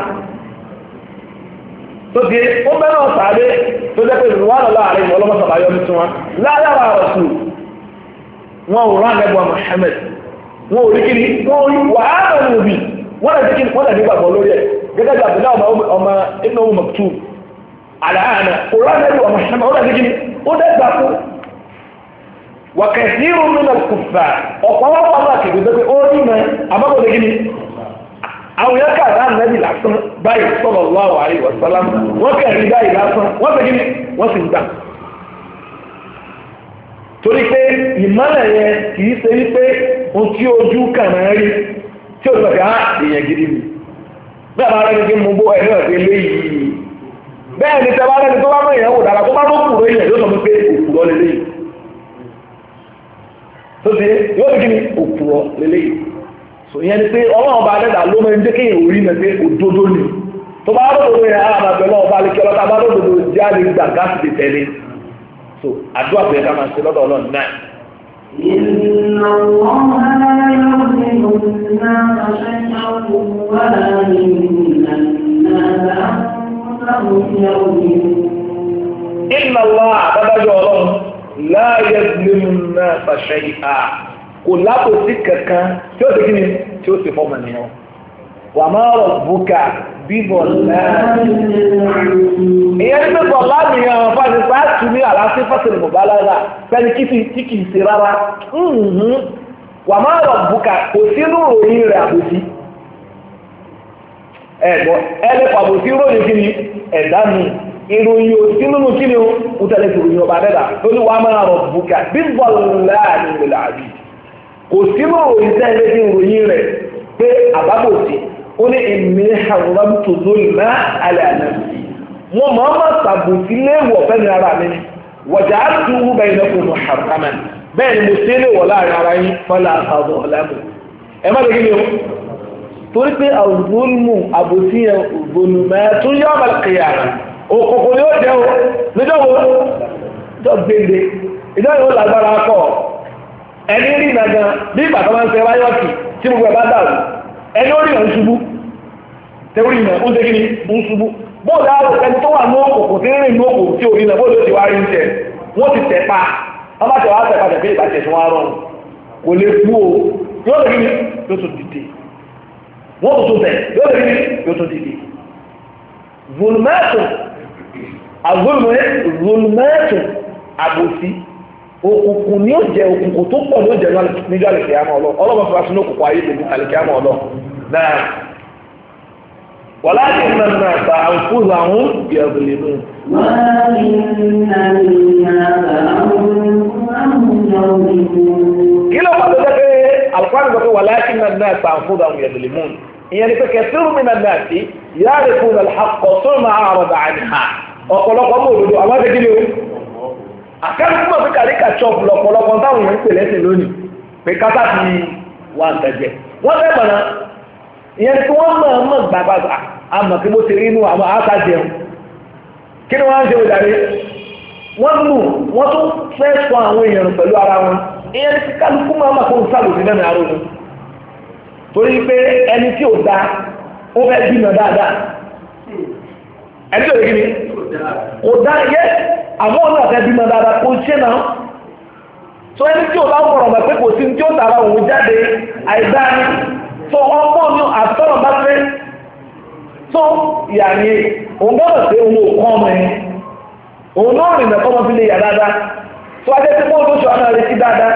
tó di ó bẹ́ẹ̀ náà sáré tó jẹ́ pé wọ́n lọ́la àárẹ̀ ìwọ́n lọ́mọ sọ̀rọ̀ ayọ́ tuntun wọn láyàwó àrọ̀sù wọn ò rán ẹgbẹ́ Muhammad wọn ò rí kiri wọn ò rí wàhálà nùbí wọn lè kiri wọn lè ní gbàgbọ́ lórí ẹ̀ gẹ́gẹ́ bí Abdullahi ọmọ Ibn Maktum àlàáhàna kò rán ẹgbẹ́ Muhammad ó lè kiri ó dẹ́ gbà fún وكثير من الكفار ọ̀pọ̀lọpọ̀ àwọn àkèké tó pé ó rí mẹ́ àbábọ̀ lè gíní àwọn yẹ́ kàrà Ànábì lásán báyìí sallallahu alaihi wasallam wọ́n kẹ̀rí báyìí lásán wọ́n fẹ́ gíní wọ́n sì ń gbà torí pé ìmọ́lẹ̀ yẹn kìí ṣe wípé ohun tí ojú kàrà rí tí ó lọ́pẹ́ á èèyàn gidi mi bẹ́ẹ̀ bá rẹ́ni kí mú bó ẹ̀rí ọ̀pẹ́ léyìí bẹ́ẹ̀ ni tẹ́ bá rẹ́ni tó bá mọ̀ èèyàn wò dára tó bá mọ̀ kúrò èèyàn yóò sọ pé òkúrọ̀ lélẹ́yìí tó ti yóò ní kí ni òpùrọ̀ lélẹ́yìí so ìyẹn ni pé ọlọ́run bá dẹ́dà ló máa ń jẹ́ kéèyàn orí mẹ́ pé òdodo ni tó bá ròdòdó yẹn àwọn àbẹ̀ náà bá lè kí ọlọ́ta bá ròdòdó jáde gbà gáàsì lè tẹ̀lé so àdúrà bẹ̀rẹ̀ ká máa ṣe lọ́dọ̀ ọlọ́run náà. Inna Allaha la yuzlimu an-nasa shay'an walakinna an-nasa anfusahum yuzlimun. Inna Allaha àbádájọ́ ọlọ́run la yazlimu an-nasa shay'a kò lábòsí kankan tí ó ti kí ni tí ó sì fọ́mọ̀ nìyàn wà máa rọ̀ bùkà bíbọ̀ láàrin. ìyẹn ní pípọ̀ láàrin àwọn fáṣí sáàtù ní àlàáfíà fásitì mọ̀bálára fẹ́ni tí kìí ṣe rárá. wà máa rọ̀ bùkà kò sínú òyìn rẹ̀ àbòsí. ẹ̀gbọ́ ẹlẹ́pàá àbòsí ròyìn kí ni ẹ̀dá mi ìròyìn òsì nínú kí ni ó tẹ̀lé ìròyìn ọba dẹ́dà tó ní wà máa rọ̀ bùkà bíbọ̀ láàrin ìrẹ̀lẹ̀ àbí. kò sínú òyìn tẹ́lẹ̀ sí ìròyìn rẹ̀ pé àbábòsí ó ní èmi haramtu zulma ala nafsi wọn máa ma sàbòsí léèwọ̀ fẹ́ni ara mi ni waja'altuhu bainakum muharraman bẹ́ẹ̀ ni mo ṣe léèwọ̀ láàrin ara yín fala tadhalamu ẹ má dégé ni o torí pé az-zulmu àbòsí yẹn zulumatun yawm al-qiyamah òkòkò yóò jẹ́ o níjọ́ wo jọ gbèndé ìjọ yóò lágbára kọ ẹni rí nàgàn bí ìgbà tó máa ń ṣe ráyọ̀tì tí gbogbo ẹ̀ bá dàrú ẹni ó rí ìrìn ṣubú tẹ́wọ́rí ìrìn ó ṣe kí ni ń ṣubú bóòlù àrùn ẹni tó wà ní òkòkò tí ń rìn ní òkòkò tí orí náà bóòlù ti wá rí ń tẹ wọ́n ti tẹ̀ pa wọ́n bá tẹ̀ wá tẹ̀ padà bí ìbàjẹ́ tí wọ́n rọrùn kò lè kú o yóò lè kí ni yóò tún dìde wọ́n tó tún tẹ̀ yóò lè kí ni yóò tún dìde zulmẹ́tù zulmẹ́tù àbòsí òkùnkùn ni ó jẹ òkùnkùn tó pọ̀ ní ó jẹ níjọ́ àlèkè àmọ́ ọlọ́mọ fún aṣọ òkùnkùn ayé lèmi àlèkè àmọ́ ọlọ́ náà wọ́n láti ń nà ta àǹfùrù àwọn ìyàgbélé nù. kí ló wà lọ́jọ́ pé alùpàdé sọ pé wọ́n láti ń nà ta àǹfùrù àwọn ìyàgbélé nù ìyẹn ni pé kẹsìrì mi nà sí yára fún àlùkò tó máa àrọ̀dà àníhà ọ̀pọ̀lọpọ̀ mọ̀ òdodo àwọn akẹ́kẹ́ akẹ́kọ̀ọ́ mọ̀ pé kàríkà chọ́ọ̀pù lọ́pọ̀lọpọ̀ táwọn èèyàn ń pè lẹ́sìn lónìí pé kátà ti wà ń tẹ̀jẹ̀ wọ́n fẹ́ mọ̀nà ìyẹn tí wọ́n mọ̀ gbàgbà àmọ̀ kí mo ti rí inú àwọn àtàjẹun kí ni wọ́n ń ṣe òjàre wọ́n nù wọ́n tún fẹ́ sọ àwọn èèyàn pẹ̀lú ara wọn ìyẹn tí kálukú máa mà kó ń sàlòsí lẹ́nu àrò ni torí pé ẹni tí ò da ó fẹ́ bímọ dáadáa ẹni tí ò rí ni kò dá yẹ àwọn ọ̀nà àfẹ́ bímọ dáadáa kò ṣe náà tó ẹni tí ò bá fọ̀rọ̀ mọ̀ pé kò sí tí ó tààrà òun jáde àìdáni tó ọmọ mi àtọ́rọ̀ bá fẹ́ tó yàní òun gbọ́dọ̀ pé òun ò kọ́ ọmọ yẹn òun náà rìn mẹ́kọ́ ọmọ fi lè yà dáadáa tó wájẹ́ tí wọ́n lóṣù ọ̀nà rẹ̀ sí dáadáa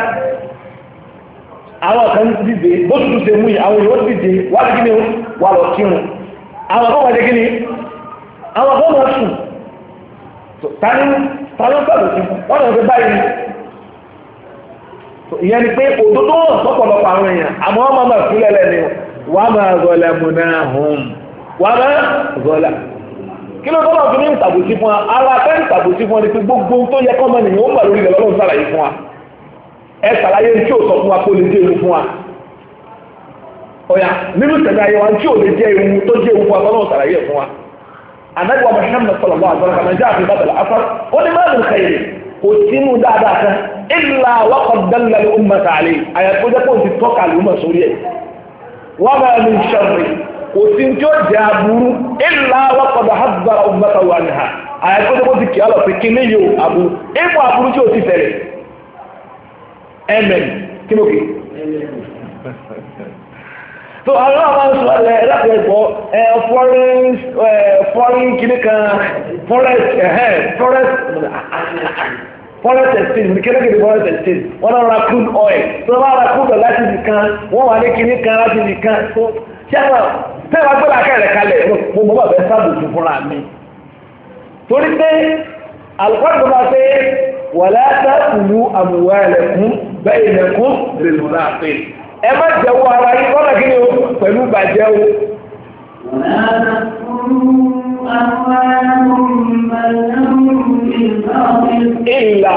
àwọn kan dìde bó tuntun ṣe mú yìí àwọn yóò dìde wá sí kíni wà lọ kírun àwọn kan wà dé kíni àwọn kan wà sùn tani sọ̀rọ̀ sí wọ́n lọ sí báyìí ìyẹn ni pé òdodo sọ́pọ̀lọpọ̀ àwọn èèyàn àmọ́ wọ́n máa fílẹ̀ lẹ́ni wà máa zọlẹ̀ múná hùn wà máa zọlẹ̀ kí ló tọ́lọ̀ fi ní ìtàbùsí fún wa ara fẹ́ ìtàbùsí fún wa ni pé gbogbo tó yẹ kọ́ mọ́ nìyẹn ó bà lórí ìdẹ̀lọ́lọ́ sàlàyé fún wa ẹ sàlàyé tí ò sọ fún wa kó lè jẹ́ ewu fún wa ọ̀yà nínú tẹ̀lé ayé wa tí ò lè jẹ́ ewu tó jẹ́ ewu fún wa tọ́lọ̀ sàlàyé fún wa anabi wa Muhammad sallallahu alaihi wa sallam jaa fi badal asar ó ní máa ń xeyìrì kò sínú dáadáa kan illa waqad dalla al ummata alayhi àyàtò jẹ́ kó o ti tọ́ka àlùmọ̀ sórí ẹ̀ wa ma min sharri kò sí tí ó jẹ́ aburú illa waqad haddara ummata wa anha àyàtò jẹ́ kó o ti kí á lọ pé kí ní yóò aburú ipò aburú tí o ti tẹ̀lé amen kí ló kì so àwọn àwọn sọ ẹ láti ẹgbọ́ foreign kìíní kan forest estate ní kérékèdè forest estate wọ́n náà ra crude oil tó wọ́n ra crude oil láti nìkan wọ́n wà ní kìíní kan láti nìkan tó ṣẹ́wọ̀n tẹ́wàá gbọ́dọ̀ akẹ́rẹ̀ kalẹ̀ mo mọ́ bàbá sábòsì fúnra mi torí pé alùpàdé máa pé wala ta'kulu amwalakum bainakum bil batil ẹ má jẹ́wọ́ ara yín lọ́nà kí ni o pẹ̀lú bàjẹ́ o. ìlà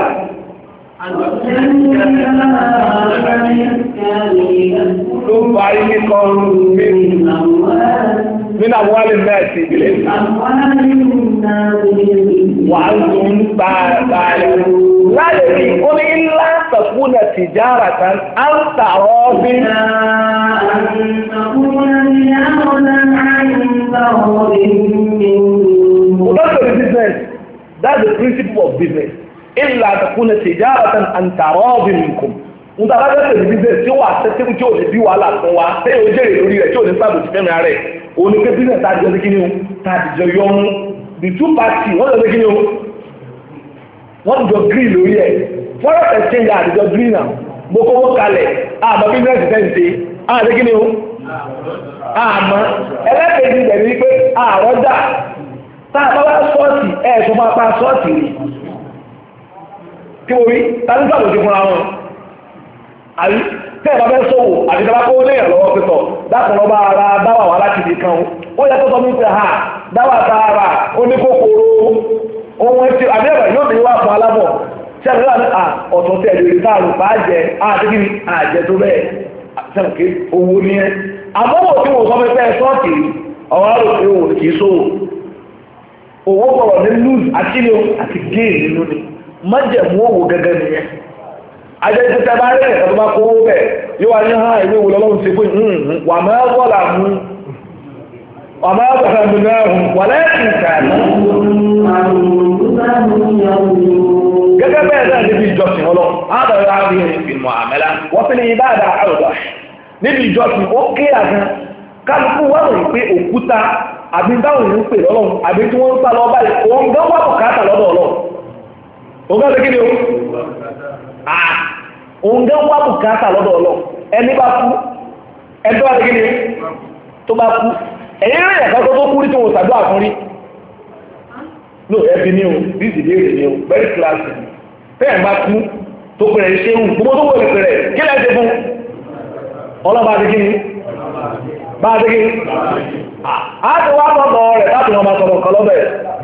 ló parí ní kọrù nínú àwọn alẹ́ náà sí ìbílẹ̀ wà á tún báyìí láyé rí ó ní ńlá tàkúnà tìjára kan á ń tààrọ́ bí. That's the business. That's the principle of business. إلا تكون تجارة أن تراض منكم ń ta bá fẹ́ tẹ̀lé business tí ó wà sẹ́tẹ́kù tí ò ní bí wàhálà fún wa tẹ́yìn ó jèrè lórí rẹ̀ tí ò ní sábò ti fẹ́mi rẹ̀ òun ni pé business tá a jọ sí kí ni o tá a jọ yọ ọ́n the two party wọ́n jọ sí kí ni o wọ́n jọ green lórí ẹ̀ forex exchange àtijọ́ green náà mo kówó kalẹ̀ àmọ́ business tẹ̀ ń ṣe àti kí ni o àmọ́ ẹlẹ́kẹ̀ẹ́jì rẹ̀ ni pé àrọ́jà tá a bá wá sọ́ọ̀tì ẹ̀ tó máa pa sọ́ọ̀tì rí kí mo rí tani sábò ti fúnra wọn àyí tẹ́ ẹ̀ bá fẹ́ sọ̀wọ́ àti tẹ́lá kó léèyàn lọ́wọ́ pẹ̀tọ̀ dákun lọ́ba ara dáwà wà láti di kan ó yẹ kó sọ mí pé ha dáwà tá a rà ó ní kòkòrò ohun ẹtì àbí ẹ̀rọ yóò ní wá fún alábọ̀ tí a nílò ọ̀tún tẹ̀ lè rí káàrù bá jẹ àdéhùn ní àjẹ tó bẹ́ẹ̀ sẹ́wọ̀n owó ní ẹ́ àmọ́wò tí wọ́n sọ pé fẹ́ sọ́ọ̀tì ọ̀rọ̀ àrò pé òun kì í sówò owó kọ̀rọ̀ ní lose àti ní àti gain nínú ni májẹ̀mú òwò gẹ́gẹ́ nìyẹn ajẹ́ títẹ́ bá rí ẹ̀ka tó bá kówó bẹ̀ yóò wá ní hàn ìwé ìwòlọ́ lọ́wọ́ sí fún wà máa wọ́là mú wà máa wọ́là mú náà wà lẹ́yìn ìkànnì gẹ́gẹ́ bẹ́ẹ̀ náà níbi ìjọsìn ọlọ́ àádọ́rẹ́ àárín ìfìmọ̀ àmẹ́lá wọ́n fi ní ìbáàdà àrùdọ̀ níbi ìjọsìn ó ké àgán kálukú wà wọ̀nyí pé òkúta àbí táwọn èèyàn ń pè lọ́lọ́run àbí tí wọ́n ń sá lọ báyìí òun gan wà bùkátà lọ́dọ̀ ọlọ́run òun gan ṣe kí ni o òun gan wà bùkátà lọ́dọ̀ ọlọ́run ẹni bá kú ẹni tó wà ṣe kí ni tó bá kú ẹ̀yìn rẹ̀ ẹ̀ka tó kú rí tí wọ́n ṣàdúrà fún rí no ẹbí ni o bí ìdílé rẹ̀ ni o very classic bẹ́ẹ̀ bá kú tó pẹ̀rẹ̀ ṣe ń gbogbo tó wọlé pẹ̀rẹ̀ kí lẹ́sẹ̀ fún ọlọ́ba àti kí ni bá a ti kí ni a ti wá sọ̀tọ̀ rẹ̀ láti wọn máa sọ̀rọ̀ kan lọ́bẹ̀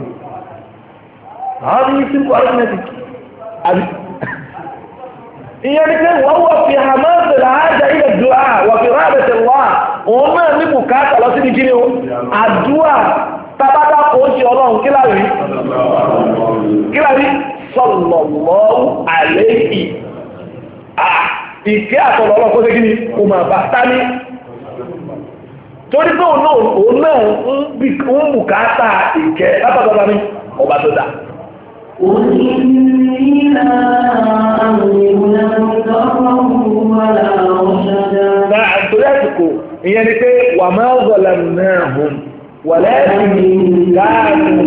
àwọn ní simple arithmetic àbí ìyẹn ni pé wọ́n wọ́n fi hamasi làájá ilẹ̀ dùá wọ́n fi rábẹ̀tẹ̀ wá òun náà ní bùkátà lọ sí ní kí ni o àdúrà tábàdà kò ń ṣe ọlọ́run kíláàrí sallallahu alayhi ìkẹ́ àtọ̀lọ́ ọlọ́run kó ṣe kí ni kò máa bá tání torí pé òun náà ń bùkátà ìkẹ́ látọ̀tọ̀ ní ọba tó dá. Àtòrí àsìkò ìyẹn ni pé wà máa ń zọlẹ̀ náà hùn wọ̀lẹ́sìn káàkiri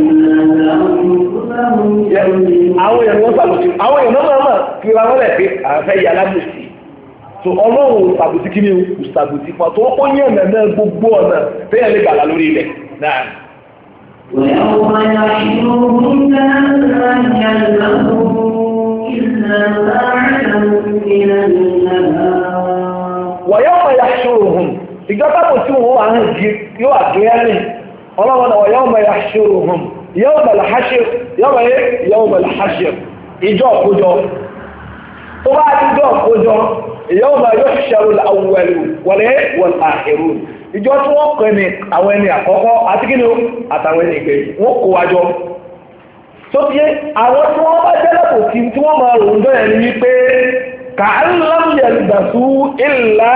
àwọn èèyàn wọ́n sàbòsí àwọn èèyàn náà máa fi ra wọ́n lẹ̀ pé àfẹ́ yà lábòsí so ọlọ́run sàbòsí kí ni o sàbòsí fún ọ tó ó yàn náà gbogbo ọ̀nà tẹ́yà lè gbàlá lórí ilẹ̀ náà. ويوم يحشرهم كأن يلبثوا إلا ساعة من النهار ويوم يحشرهم ìjọba kò tí wọ́n wà hàn jí yóò àgbéyàrin ọlọ́wọ́n náà yawma yahshuruhum yawmal hashr yawmal hashr ìjọ òkójọ tó bá ìjọ òkójọ yawma yuhsharu al-awwalu wal-akhirun ìjọ tí wọ́n kọ́ ní àwọn ẹni àkọ́kọ́ àti kí ni ó àtàwọn ẹni ìgbẹ̀yìn wọ́n kó wájọ tó fi yé àwọn tí wọ́n bá jẹ́ lẹ́kọ̀ọ́ tí wọ́n máa rò ń bẹ̀rẹ̀ ní wípé كأن لم يلبثوا إلا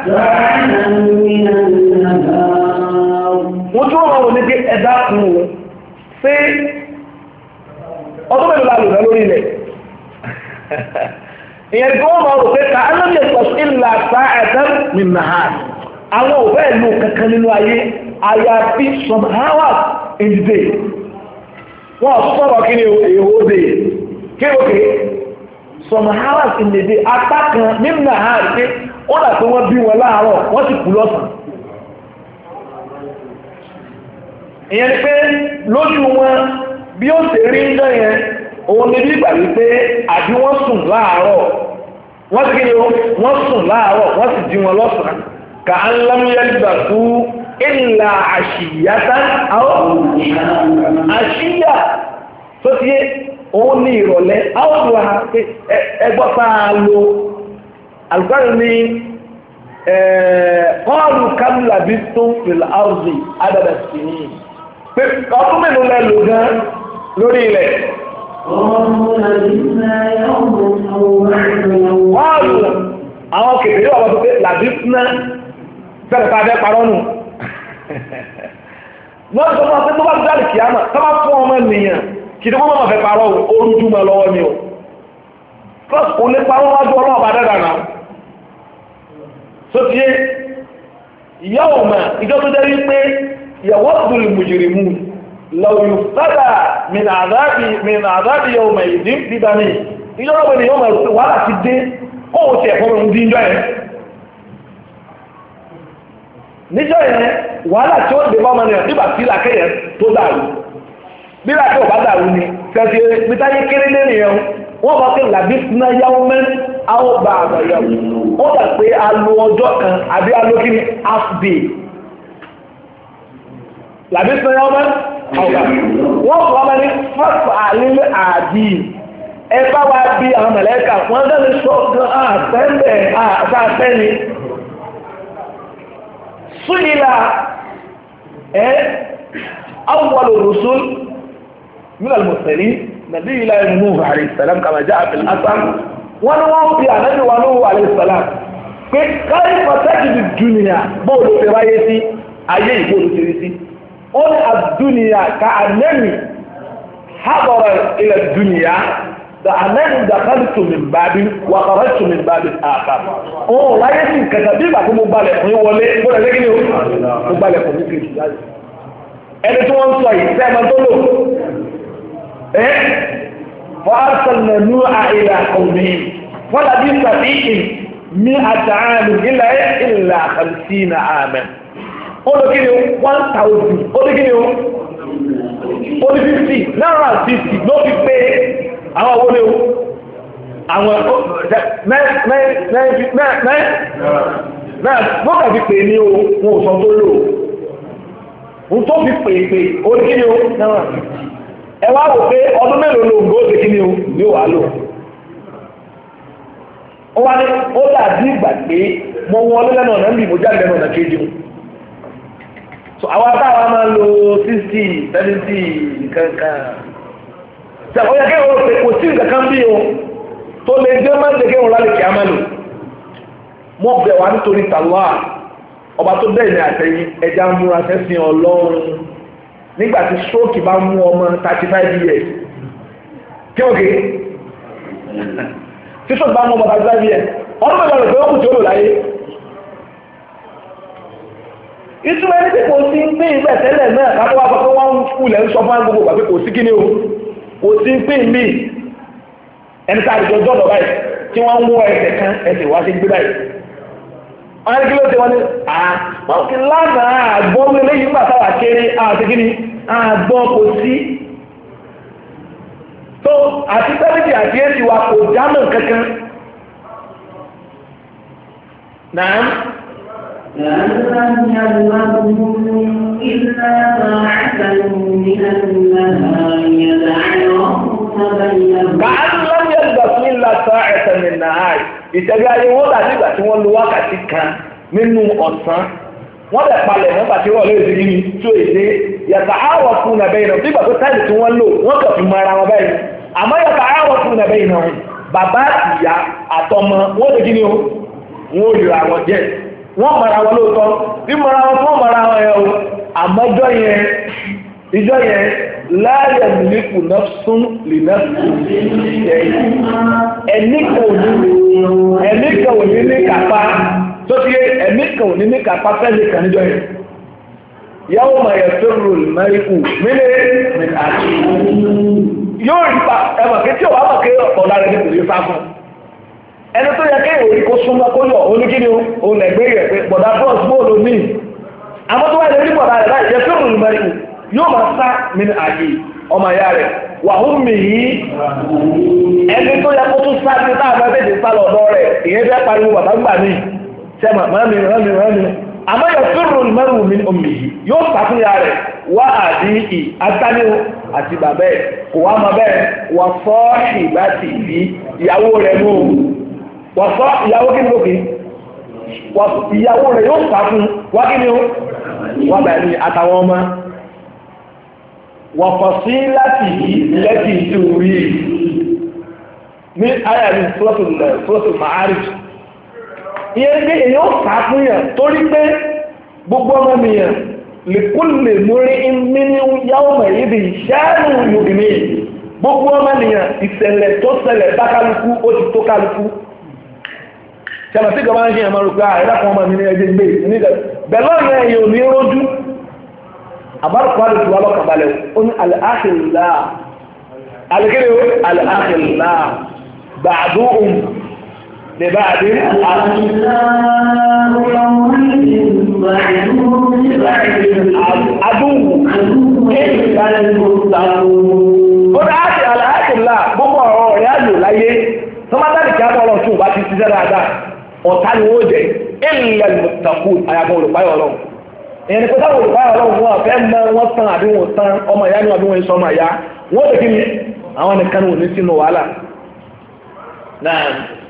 wọ́n tí wọ́n máa wọ́n ní pé ẹ̀dá kùn ún sí ọdún mẹ́lú lálù rẹ̀ lórí ilẹ̀ ìyẹn tí wọ́n máa rò pé كأن لم يلبثوا إلا ساعة من نهار àwọn òfẹ́ ìlú kankan nínú ayé àyàfi some hours in the day wọ́n sọ̀rọ̀ kí ni èèwò dé kí ó kéé some hours in the day apá kan nínú àárín pé ó dà pé wọ́n bí wọn láàárọ̀ wọ́n sì kú lọ́sàn. ìyẹn ni pé lójú wọn bí ó ṣe rí ń dán yẹn òun ni bí ìgbà wípé àbí wọ́n sùn láàárọ̀ wọ́n sì kíni wọ́n sùn láàárọ̀ wọ́n sì jí wọn lọ́sàn. kà á ń lámúyẹ́lìgbà fún ìlà àṣìyàtà àwọn àṣìyà tó ti yé òun ní ìrọ̀lẹ́ áwọ̀dù ha ẹgbọ́ sáà lo alùpàdé ní kọ́ọ̀lù kámìlà bí tó fìlà áwùzì adàdà sí ní pé ọdún mélòó lẹ lò gan lórí ilẹ̀ kọ́ọ̀lù àwọn kèfèrè wà wọ́n tó pé làbí fúnná fẹ́rẹ̀ tá a fẹ́ parọ́ nù wọ́n tó máa pé tó bá dáàlì kìámà tó bá fún ọmọ ènìyàn kìí wọ́n máa fẹ́ parọ́ orújú ma lọ́wọ́ ni o first kò lè parọ́ wájú ọlọ́ọ̀bá dáadáa náà sótíyé ìyáwó mà ìjọ tó jẹ́ wípé ìyàwó dùn mùjìrìmù lọ́yù sábà min àdábì yóò mà ìdí dídá ní ìjọ tó gbẹ̀rẹ̀ yóò mà rò wàhálà ti dé kóhùn ti ẹ̀kọ́ mẹ́rin dín jọ yẹn níjọ́ yẹn wàhálà tí ó dé bá ọmọ nìyàn nígbà tí làkẹ́yẹ tó dàrú bí làkẹ́ ò bá dàrú ni kẹsì pétáyé kéré lé nìyẹn wọ́n bá pé làbí sinna yáwó mẹ́rin àwọn ọba àgbàyàwó ó dà pé a lo ọjọ́ kan àbí a lo kí ni half day làbí sinna yáwó mẹ́rin àwọn ọba wọ́n fọ́ ọmọ ní fọ́ọ̀fù àlílẹ̀ àdì ẹ bá wa bí àwọn mẹ̀lẹ́kà wọ́n dẹ́nu sọ gan àtẹ́lẹ̀ àtẹ́ni súnilà awwalu rusul min al-mursalin nàbí ilá ẹnu Nuhu alayhi salam kama jaa fil asar wọ́n ní wọ́n fi ànábì wa Nuhu alayhi salam pé káyí pàtàkì di dúnìyà bóòlù fẹ́ wáyé sí ayé ìbóòlù ti rí sí ó ní àdúnìyà ka ànẹ́mì hábọ̀rọ̀ ilẹ̀ dúnìyà da ànẹ́mì dakhaltu min babin wa kharajtu min babin akhar ó láyé sí kẹta bí ìgbà tó mo balẹ̀ fún wọlé bóòlù ẹgbẹ́ kí ni ó balẹ̀ fún mi kejì láyé ẹni tí wọ́n ń sọ yìí sẹ́ẹ̀mọ́ tó lò فأرسلنا نوحا إلى قومه فلبث فيهم 100 عام إلا 50 عاما ó ló kí ni 1000 ó ló kí ni ó ní 50 náírà 50 ló fi pé àwọn owó léwu àwọn mọ́kà fi pè ní o wọn ò sọ tó lò ó tó fi pè ó ní kí ni ó náírà 50 ẹ wá wò pé ọdún mélòó ló ń gbó ṣe kí ni o ní wàá lò ó wá ní ó dàbí ìgbà pé mo wọlé lẹ́nu ọ̀nà níbi ìmọ̀jáde lẹ́nu ọ̀nà kejì mu so àwọn táwa máa lo 60 70 kankan ṣe ó yẹ kí wọ́n pè kò sí nǹkan bí o tó lè jẹ́ máa ń ṣe kí wọ́n lálẹ́ kí á máa lò mo bẹ̀ wá nítorí tàlúwà ọba tó dẹ̀ ní àtẹ̀yìn ẹja ń múra sẹ́sìn Ọlọ́run nígbàtí stroke bá mú ọmọ 35 years kí o gẹ́ tí stroke bá mú ọmọ 35 years ọdún mẹ́lọ rẹ̀ pé ó kù tí ó lò láyé ìtumọ̀ ẹni tí kò sí ń pín ìgbẹ̀ tẹ́lẹ̀ náà kápọ́ wá pẹ́ wọ́n ń kúlẹ̀ ń sọ fún gbogbo gbà pé kò sí kí ni o kò sí ń pín mí ẹni tá àdìjọ jọ́dọ̀ báyìí tí wọ́n ń mú ẹsẹ̀ kan ẹsẹ̀ wá sí gbé báyìí wọ́n ní kí ló ṣe wọ́n ní wọ́n kí lánàá àgbọ́n lélẹ́yìn nígbà táwà kéré àti kí ni àgbọ́n kò sí tó àti sẹ́lẹ̀dì àti èsì wa kò jámọ̀ kankan náà كأن يلمهم إلا ساعة من النهار يدعون بينهم كأن لم يلبثوا إلا ساعة من النهار ìtẹ̀lé ayé wọ́n dà nígbà tí wọ́n lo wákàtí kan nínú ọ̀sán wọ́n dẹ̀ palẹ̀ wọ́n pàtí wọ́n lè ṣe ní tó èdè yàtọ̀ àwọ̀ fún nàbẹ́ ìnáwó nígbà tó táìlì tí wọ́n lò wọ́n kàn fi mọ ara wọn báyìí àmọ́ yàtọ̀ àwọ̀ fún nàbẹ́ ìnáwó bàbá ìyá àtọmọ wọ́n lè kí ni o wọ́n ò lè ra wọn jẹ́ wọ́n mara wọn lóòótọ́ bí mara wọn tó mara wọn yẹn o àmọ́ ìjọ yẹn láàyè mílíkù nafsun lè nafsun ẹ̀mí kan ò ní ní kápá tó ti yé ẹ̀mí kan ò ní ní kápá fẹ́lẹ̀ kan níjọ yẹn yàwó ma yẹ fẹ́rù mẹ́ríkù mílẹ̀ mẹ́ta àti yóò rí pa ẹ̀mọ̀ kí tí ò wá mọ̀ kí ọ̀dà rẹ̀ ní kò yóò sá fún ẹni tó yẹ kí ìwòrí kó súnmọ́ kó yọ oníkíni òun ẹ̀gbẹ́ rẹ̀ pé bọ̀dá bọ́ọ̀sì bóòlù ní àmọ́ tó wà ní orí bọ̀dá rẹ̀ láì jẹ́ fẹ́rù mẹ́ríkù yóò máa sá mi ní àyè ọmọ ìyá rẹ̀ wà ó mì í ẹni tó yẹ kó tún sá ní táàbà tètè sá lọ́dọ̀ rẹ̀ ìyẹn fẹ́ pariwo bàbá gbà mí sẹ́mà mọ́mí àmọ́ yẹ fẹ́rù mẹ́rù mi omi yìí yóò sá fún ìyá rẹ̀ wá àdí atáníwò àti bàbá ẹ̀ kò wá mọ bẹ́ẹ̀ wà fọ́ ìgbà tì í ìyàwó rẹ̀ mú wà fọ́ ìyàwó kí ni ó kì í ìyàwó rẹ̀ yóò sá fún wá kí ni ó wá bàá ní àtàwọn ọmọ wọ̀fọ̀sí láti yìí lẹ́tì tí ó rí ní ayàrí sọ́tò Ma'arij ìyẹn pé èyàn sàáfúnyàn torí pé gbogbo ọmọ nìyàn lè kún lè múrí mínú yàwó mẹ́yìdì ṣáàrù yògìní gbogbo ọmọ nìyàn ìṣẹ̀lẹ̀ tó ṣẹlẹ̀ bá kálukú ó ti tó kálukú ṣẹlẹ̀ tí gọba ń ṣe ẹ̀mọ́ rò pé ẹ̀dá kan ọmọ mi ní ẹgbẹ́ gbé bẹ̀lọ́ yẹn èèyàn ò ní rójú àbárùkọ́ àlè tiwa lọ́kànbalẹ̀ ó ní al-akhilla alẹ́kẹ́lẹ́ ó al-akhilla ba'duhum li ba'din àdúgbò ó dá àlàáṣìlá gbogbo ọ̀rọ̀ rẹ̀ àjò láyé tọ́mátàlì kí á bọ́ ọlọ́run tí ò bá ti ṣiṣẹ́ dáadáa ọ̀tá ni wọ́n jẹ́ ilẹ̀ mùtàkù àyàbọ̀ olùpáyọ̀ ọlọ́run ìyẹn ni pé táwọn olùpáyọ̀ ọlọ́run wọn fẹ́ mọ wọn tán àbí wọn tán ọmọ ìyá ni wọn àbí wọn sọ ọmọ ìyá wọn lè kí ni àwọn nìkan ò ní sínú wàhálà náà.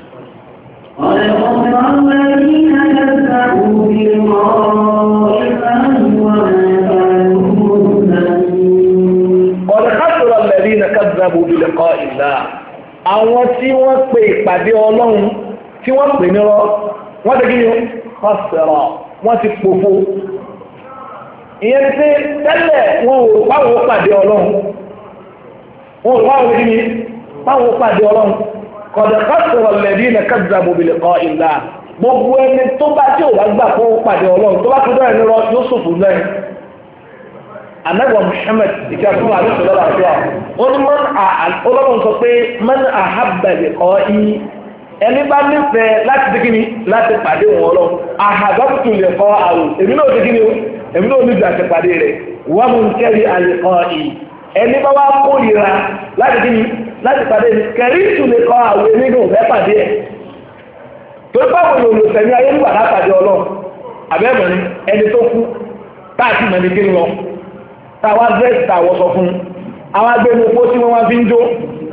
ọ̀dẹ̀kásọ̀rọ̀ lẹ́rí na kazzabu bi liqa'i Allah àwọn tí wọ́n pe ìpàdé ọlọ́run tí wọ́n pè nírọ́ wọ́n ti gíní khasira wọ́n ti pòfo ìyẹn tí tẹ́lẹ̀ wọn ò páwọn pàdé ọlọ́run wọn ò páwọn gíní páwọn pàdé ọlọ́run ọ̀dẹ̀kásọ̀rọ̀ lẹ́rí na kazzabu bi liqa'i Allah gbogbo ẹni tó bá tí ò bá gbà kó pàdé ọlọ́run tó bá tó dọ́rẹ̀ nírọ́ yóò ṣòfò lẹ́yìn anagba Muhammad ìkí àtúnwò àdúgbò àti ọlọ́run sọ pé man ahabba liqa'i ẹni bá nífẹ̀ẹ́ láti dé kíni láti pàdé wọn lọ ahabbtu liqa'ahu èmi náà dé kíni o èmi náà níbi àti pàdé rẹ̀ wa man kariha liqa'i ẹni bá wá kórìíra láti kíni láti pàdé karitu liqa'ahu èmi náà fẹ́ pàdé ẹ̀ tó báwo ni olùsẹ̀mí ayé nígbà lápàdé ọlọ́run àbẹ́mọ̀ ni ẹni tó kú táàtì mọ̀ ní kí lọ táwa dírẹ́sì táwọ́ sọ fún àwọn agbẹ́nu opó tí wọ́n wá fi ń jó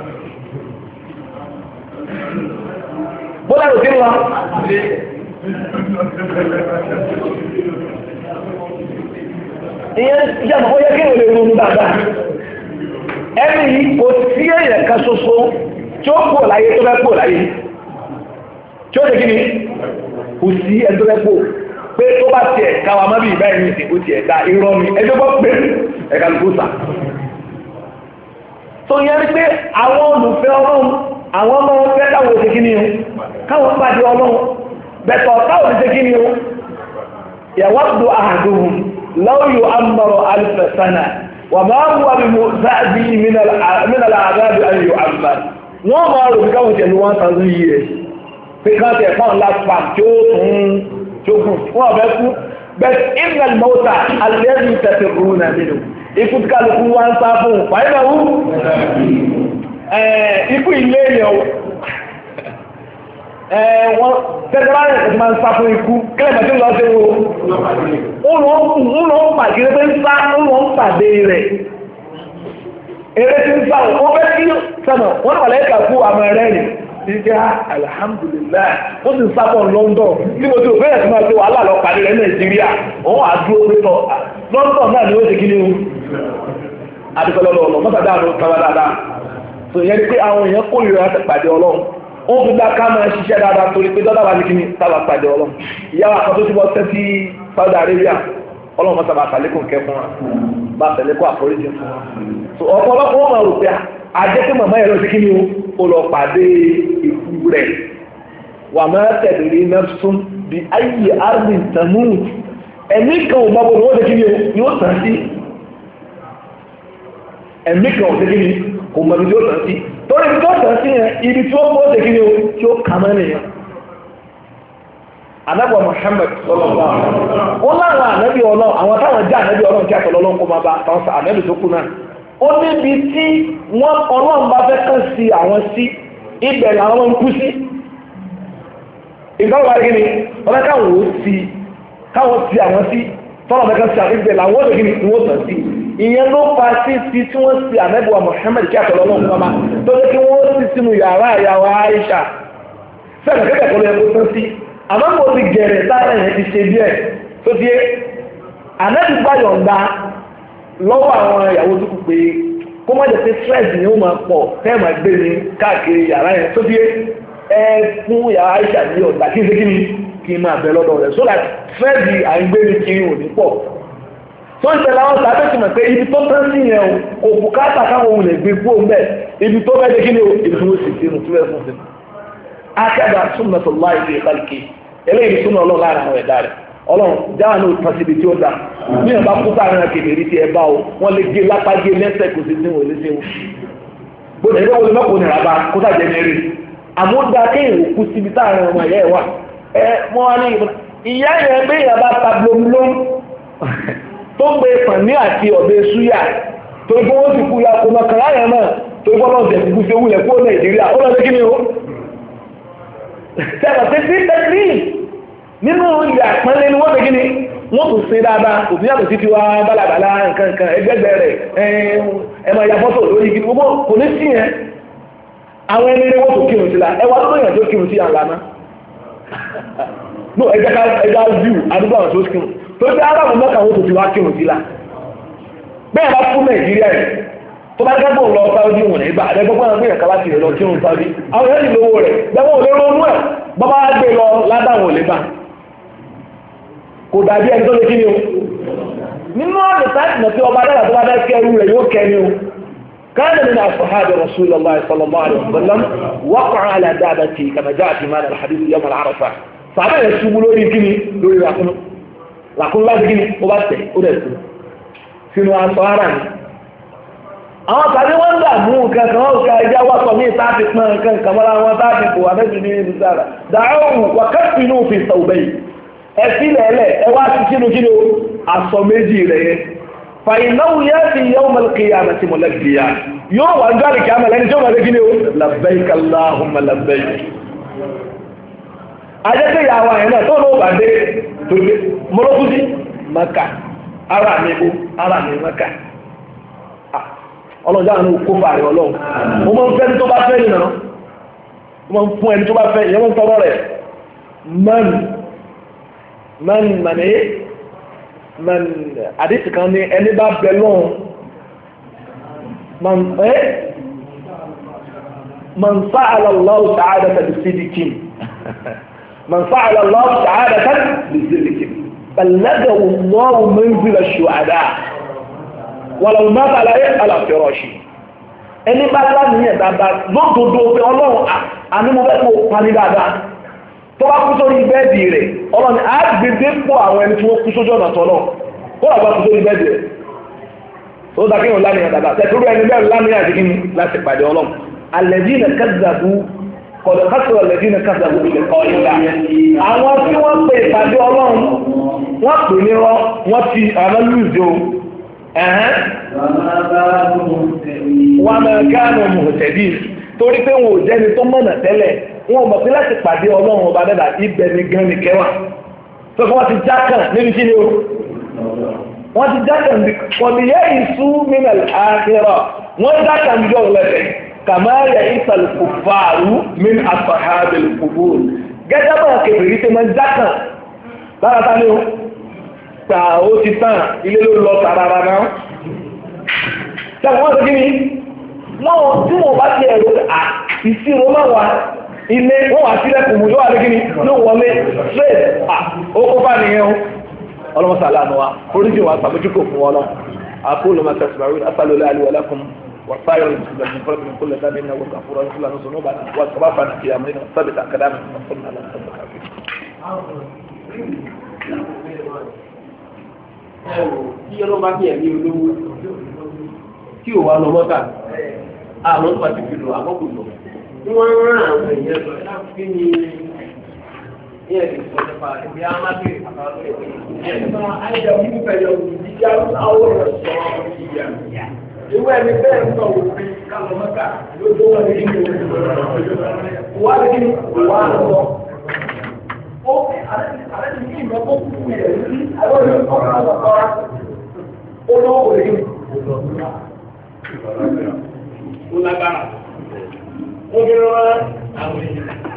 bóla òkè lọ ìyẹn jẹ́mọ̀ ó yẹ kí o lè ronú dáadáa ẹni yìí kò sí èèyàn kan ṣoṣo tí ó pò láyé tó fẹ́ pò láyé tí ó lè kí ni kò sí ẹni tó fẹ́ pò pé tó bá tiẹ̀ káwa má bí ìbáyìí ní ìsìnkú tiẹ̀ dá irọ́ mi ẹjọ́ bọ́ pé ẹ̀ka lùkúsà. tó yẹ ní pé àwọn olùfẹ́ ọlọ́run àwọn ọmọ wọn fẹ́ káwọn ṣe kí ni o káwọn pàdé ọlọ́run bẹ̀tọ̀ káwọn ṣe kí ni o yawaddu ahaduhum law yu'ammaru alfa sana wa ma huwa bimu'zzihi min al-'adhabi an yu'ammar wọ́n máa rò bí káwọn ṣe ní 1000 years pé káwọn ṣe fáwọn lápá tí ó tún jogun fún ọ̀bẹ kú bẹ́ẹ̀ ìgbàlì mọ́ta alẹ́rìí tẹ̀sẹ̀ kúrú náà nínú ikú tí kálukú wá ń sá fún fàyínà wú ikú ilé yẹn wọ́n tẹ́tẹ́ bá rẹ̀ máa ń sá fún ikú kílẹ̀ bàtí lọ́ọ́ sí wo ń lọ pàdé pé ń sá ń lọ pàdé rẹ̀ eré tí ń sá wọ́n fẹ́ kí sẹ́nà wọ́n ní wàlẹ́ kàkú àmọ́ rẹ̀ rìn ìjẹ́ alhamdulillah ó sì ń sábọ̀ London tí mo ti ò fẹ́rẹ̀ sí máa ṣe wàhálà lọ pàdé rẹ̀ Nàìjíríà òun àdúró pẹ́tọ̀ London náà ni ó ti kí ní o adúgbòlọ́lọ́ ọ̀nà mọ́tàdá àrùn kára dáadáa tó yẹ pé àwọn èèyàn kórìíra láti pàdé Ọlọ́run ó fi dá ká máa ṣiṣẹ́ dáadáa torí pé dọ́dà bá ti kí ní sábà pàdé Ọlọ́run ìyá wa kan tó ti bọ́ sẹ́ sí Saudi Arabia Ọlọ́run mọ́tà bá tàlékùn kẹ́ fún wa bá tàlékùn àforíjì fún wa ọ̀pọ̀lọpọ̀ wọn máa rò pé ajẹ́pẹ́ màmá ẹ̀rọ sí kí ni ó lọ pàdé ikú rẹ̀ wà máa tẹ̀lé nafsun bí ayé armin tamut ẹ̀mí kan ò bá bọ̀ wọ́n kí ni ó tàn sí ẹ̀mí kan ò sí kí ni kò mọ̀ bí tí ó tàn sí torí ibi tí ó tàn sí yẹn ibi tí ó bọ́ sí kí ni tí ó kà mọ́ nìyẹn anábọ̀ Muhammad sọlọ́lá ó láwọn ànábì Ọlọ́run àwọn táwọn jẹ́ ànábì Ọlọ́run kí àtọ̀lọ́lọ́run kó máa bá àwọn ànábì tó kù náà ó níbi tí wọ́n Ọlọ́run bá fẹ́ kàn sí àwọn sí ibẹ̀ làwọn ń kú sí ìgbàlùwà rí ni wọ́n fẹ́ káwọn sí àwọn sí tọ́lọ̀ fẹ́ kàn sí àwọn ibẹ̀ làwọn ó ni wọ́n tàn sí ìyẹn ló fa sí tí wọ́n sí àmẹ́bùwà Muhammad kí àtọ̀lọ́lọ́run kó máa tó lé kí wọ́n sí sínú yàrá ìyàwó Aisha sẹ́nà kẹ́kẹ́ kọ́ ló yẹ kó tán sí àmọ́ mo ti gẹ̀rẹ̀ sáré yẹn ti ṣe díẹ̀ tó ti yé ànábì bá yọ̀ǹda lọ́wọ́ àwọn ìyàwó tó kù pé kó má jẹ́ pé stress ni ó máa pọ̀ tẹ́ máa gbé ní káàkiri yàrá yẹn tó ti yé ẹ fún yàrá Aisha ní ọ̀dà kí n ṣe kí ni kí n máa bẹ lọ́dọ̀ rẹ̀ so that stress à ń gbé ní kiri ò ní pọ̀ tó ìṣẹ̀lẹ̀ àwọn sábẹ́ ti mọ̀ pé ibi tó tán sí yẹn o kò bùkátà káwọn òun lè gbé fóun bẹ́ẹ̀ ibi tó bẹ́ẹ̀ kí ni o ibi tó sì sínú tó bẹ́ẹ̀ fún sínú. akẹ́dà sunnatullahi fi khalqi eléyìí súnmọ́ ọlọ́run láàrin àwọn ẹ̀dá rẹ̀ ọlọ́run jáwà ní òtún síbi tí ó dá bí wọn bá kú sáàrin àkèbèrè tí ẹ bá o wọn lè gé lápá gé lẹ́sẹ̀ kò sí sí wọn lè ṣe wọn. gbọ́dọ̀ ẹgbẹ́ wọlé mọ́kò nira bá kó sàjẹ́ mẹ́rin àmúdá kéèyàn kú síbi táàrin ọmọ ìyá ẹ̀ wà ẹ mọ́ wá ní ìyá yẹn bí ìyá bá ta blomblom tó gbé pàní àti ọ̀bẹ súyà tó gbé wọ́n ti kú ya kó mọ́ kàrá yẹn náà tó gbọ́ lọ́ọ̀ jẹ̀ kú sí ewúlẹ̀ kó Nàìjíríà ó lọ́ọ́ kí ni o. sẹ́wọ̀n ti ti tẹ́lí nínú ilẹ̀ àpọ́nlé ni wọ́n ti kí ni wọ́n tún ṣe dáadáa òbí yàtọ̀ sí tiwa bálabàlá nǹkan ẹgbẹ́gbẹ́ rẹ̀ ẹ máa ya fọ́tò lórí igi gbogbo kò ní sí yẹn àwọn ẹni rẹ̀ wọ́n tó kírun sí la ẹ wá tó yàn tó kírun sí àlànà no ẹja view àdúgbò àwọn tó kírun tó ṣe aráàlú mẹ́ta wọ́n tó ti wá kírun sí la bẹ́ẹ̀ bá fún Nàìjíríà yìí tó bá gbẹ́gbọ́n lọ Saudi wọn ìgbà àdẹ́gbọ́n àwọn gbẹ̀yàn kala ti rẹ̀ lọ kírun Saudi àwọn yẹn ti lówó rẹ̀ gbẹ́gbọ́n ò lè ronú ẹ̀ bọ́bá gbé lọ ládàwọn ò lè bá kò dàbí ẹni tó lè kí ni o nínú àmì sáàtì náà tí ọba dára tó bá dá kẹrù rẹ̀ yóò kẹ́ ni o káàdì nínú àṣọ̀háàdì Rasulullah sallallahu alaihi wasallam waqa'a ala dabati kama ja'a fi ma'na al-hadith yawm al-Arafah sàbẹ̀ yẹn ṣubú lórí kí ni lórí làkúnú láti kí ni ó bá tẹ̀ ó dẹ̀ sí sínú aṣọ ara ni àwọn tàbí wọ́n ń dàmú nǹkan kan wọ́n ká ẹjá wá sọ ní ìtàfi pọ́n nǹkan kan mọ́ra wọn tàbí kò wà mẹ́jì ní ìlú sára dàáhùn wà kẹ́sì inú fi sọ̀bẹ̀ yìí ẹ̀sí lẹ̀ẹ́lẹ̀ ẹ wá sí sínú kí ni o aṣọ méjì rẹ̀ yẹn fàyínáwó yẹ́ fi yawm al-qiyamah àti mọ̀lẹ́bìyà yóò wà ní àlìkí àmàlẹ́ ẹni tí ó máa kí ni o labbaik Allahumma labbaik ajẹ́pẹ́ ìyàwó àyẹ̀ náà tó ló bà dé torí mọ́lọ́kúsí Maka ara mi Maka ọlọ́jà àwọn kó fàárẹ̀ ọlọ́run mo máa ń fẹ́ ní tó bá fẹ́ yìí náà mo máa ń fún ẹni tó bá fẹ́ ìyẹn mo ń tọrọ rẹ̀ man àdìsí kan ní ẹni bá bẹ lọ́hùn man sa'ala Allah ta'adatan bi-sidqin man sa'ala Allah ta'adatan bi-sidqin ballaghahu Allah manzila ash-shuhada wàlàwù máa bàlá yẹ àlàfẹ́rọ̀ṣì ẹni bá láníyàn dáadáa lódodo pé ọlọ́run ànímọ́fẹ́ kó parí dáadáa tó bá kú sórí bẹ́ẹ̀dì rẹ̀ ọlọ́run àgbèdè pọ̀ àwọn ẹni tí wọ́n kú sójú ọ̀nà tọ́lọ̀ kó wà bá kú sórí bẹ́ẹ̀dì rẹ̀ tó dá kéwọn láníyàn dáadáa tẹ̀síwúrú ẹni bẹ́ẹ̀ láníyàn àti kíni láti pàdé ọlọ́run alladhina kazzabu qad khasira alladhina kazzabu bi liqa'illah àwọn tí wọ́n pè ìpàdé ọlọ́run wọ́n pè ní wọ́n ti àwọn lùzọ́ wọ́n máa káànù mọ̀tẹ̀dí torí pé wọn ò jẹ́ni tó mọ̀nà tẹ́lẹ̀ wọn ò mọ̀ pé láti pàdé ọlọ́run ọba dẹ́dà ibẹ̀ ni gan ni kẹwà tó kí wọ́n ti jákàn níbi kí ni o wọ́n ti jákàn bí kọ̀dìyẹ ìṣú minal akhirah wọ́n jákàn bí ọ̀rọ̀ lẹ́sẹ̀ kàmáyà ìsàlù kuffaru min ashabil qubur gẹ́gẹ́ bá kẹfìrí tó máa jákàn lára tá ni o ta ó ti tán ilé ló lọ tààrà náà ṣẹ́gun wọ́n tó kí ni náà tí wọ́n bá ti ẹ̀rọ ìṣirò máa wà ilé wọ́n wà sílẹ̀ kùmù yóò wà ní kí ni ló wọlé straight ó kó bá nìyẹn o ọlọ́mọsá aláàánú wa oríṣi wa sàmójúkò fún wọn náà àkóòlù máa tẹ̀síwájú asálólé aliwọlẹ́kùn وصاير المسلمين من فرد من كل ذنب انه غفور يغفر لنا ذنوبنا واسرافنا في امرنا وثبت اقدامنا وانصرنا على القوم الكافرين tí ọlọ́run bá fi ẹ̀mí olówó tí ò wá lọ mọ́ta àwọn tó bá ti fi lọ àkọ́kù lọ tí wọ́n rán àwọn èèyàn lọ láti ní ilé ìsọ nípa ìgbé amábìrì àtàwọn ẹ̀ka àìjà òyìnbó pẹ̀lú ìdíjà àwọn ọ̀rọ̀ sọ ìyá ìwé ẹni bẹ́ẹ̀ ń sọ òfin kálọ̀ mọ́ta lójú wọn ní ìlú wà ní wà lọ. Ó àrẹ ti ní ìmọ̀ tó kú yẹ̀ sí àwọn ìlú ọ̀rọ̀ ọ̀rọ̀ olówó òní. Ó lágbára. Ó bí rán àwọn èèyàn.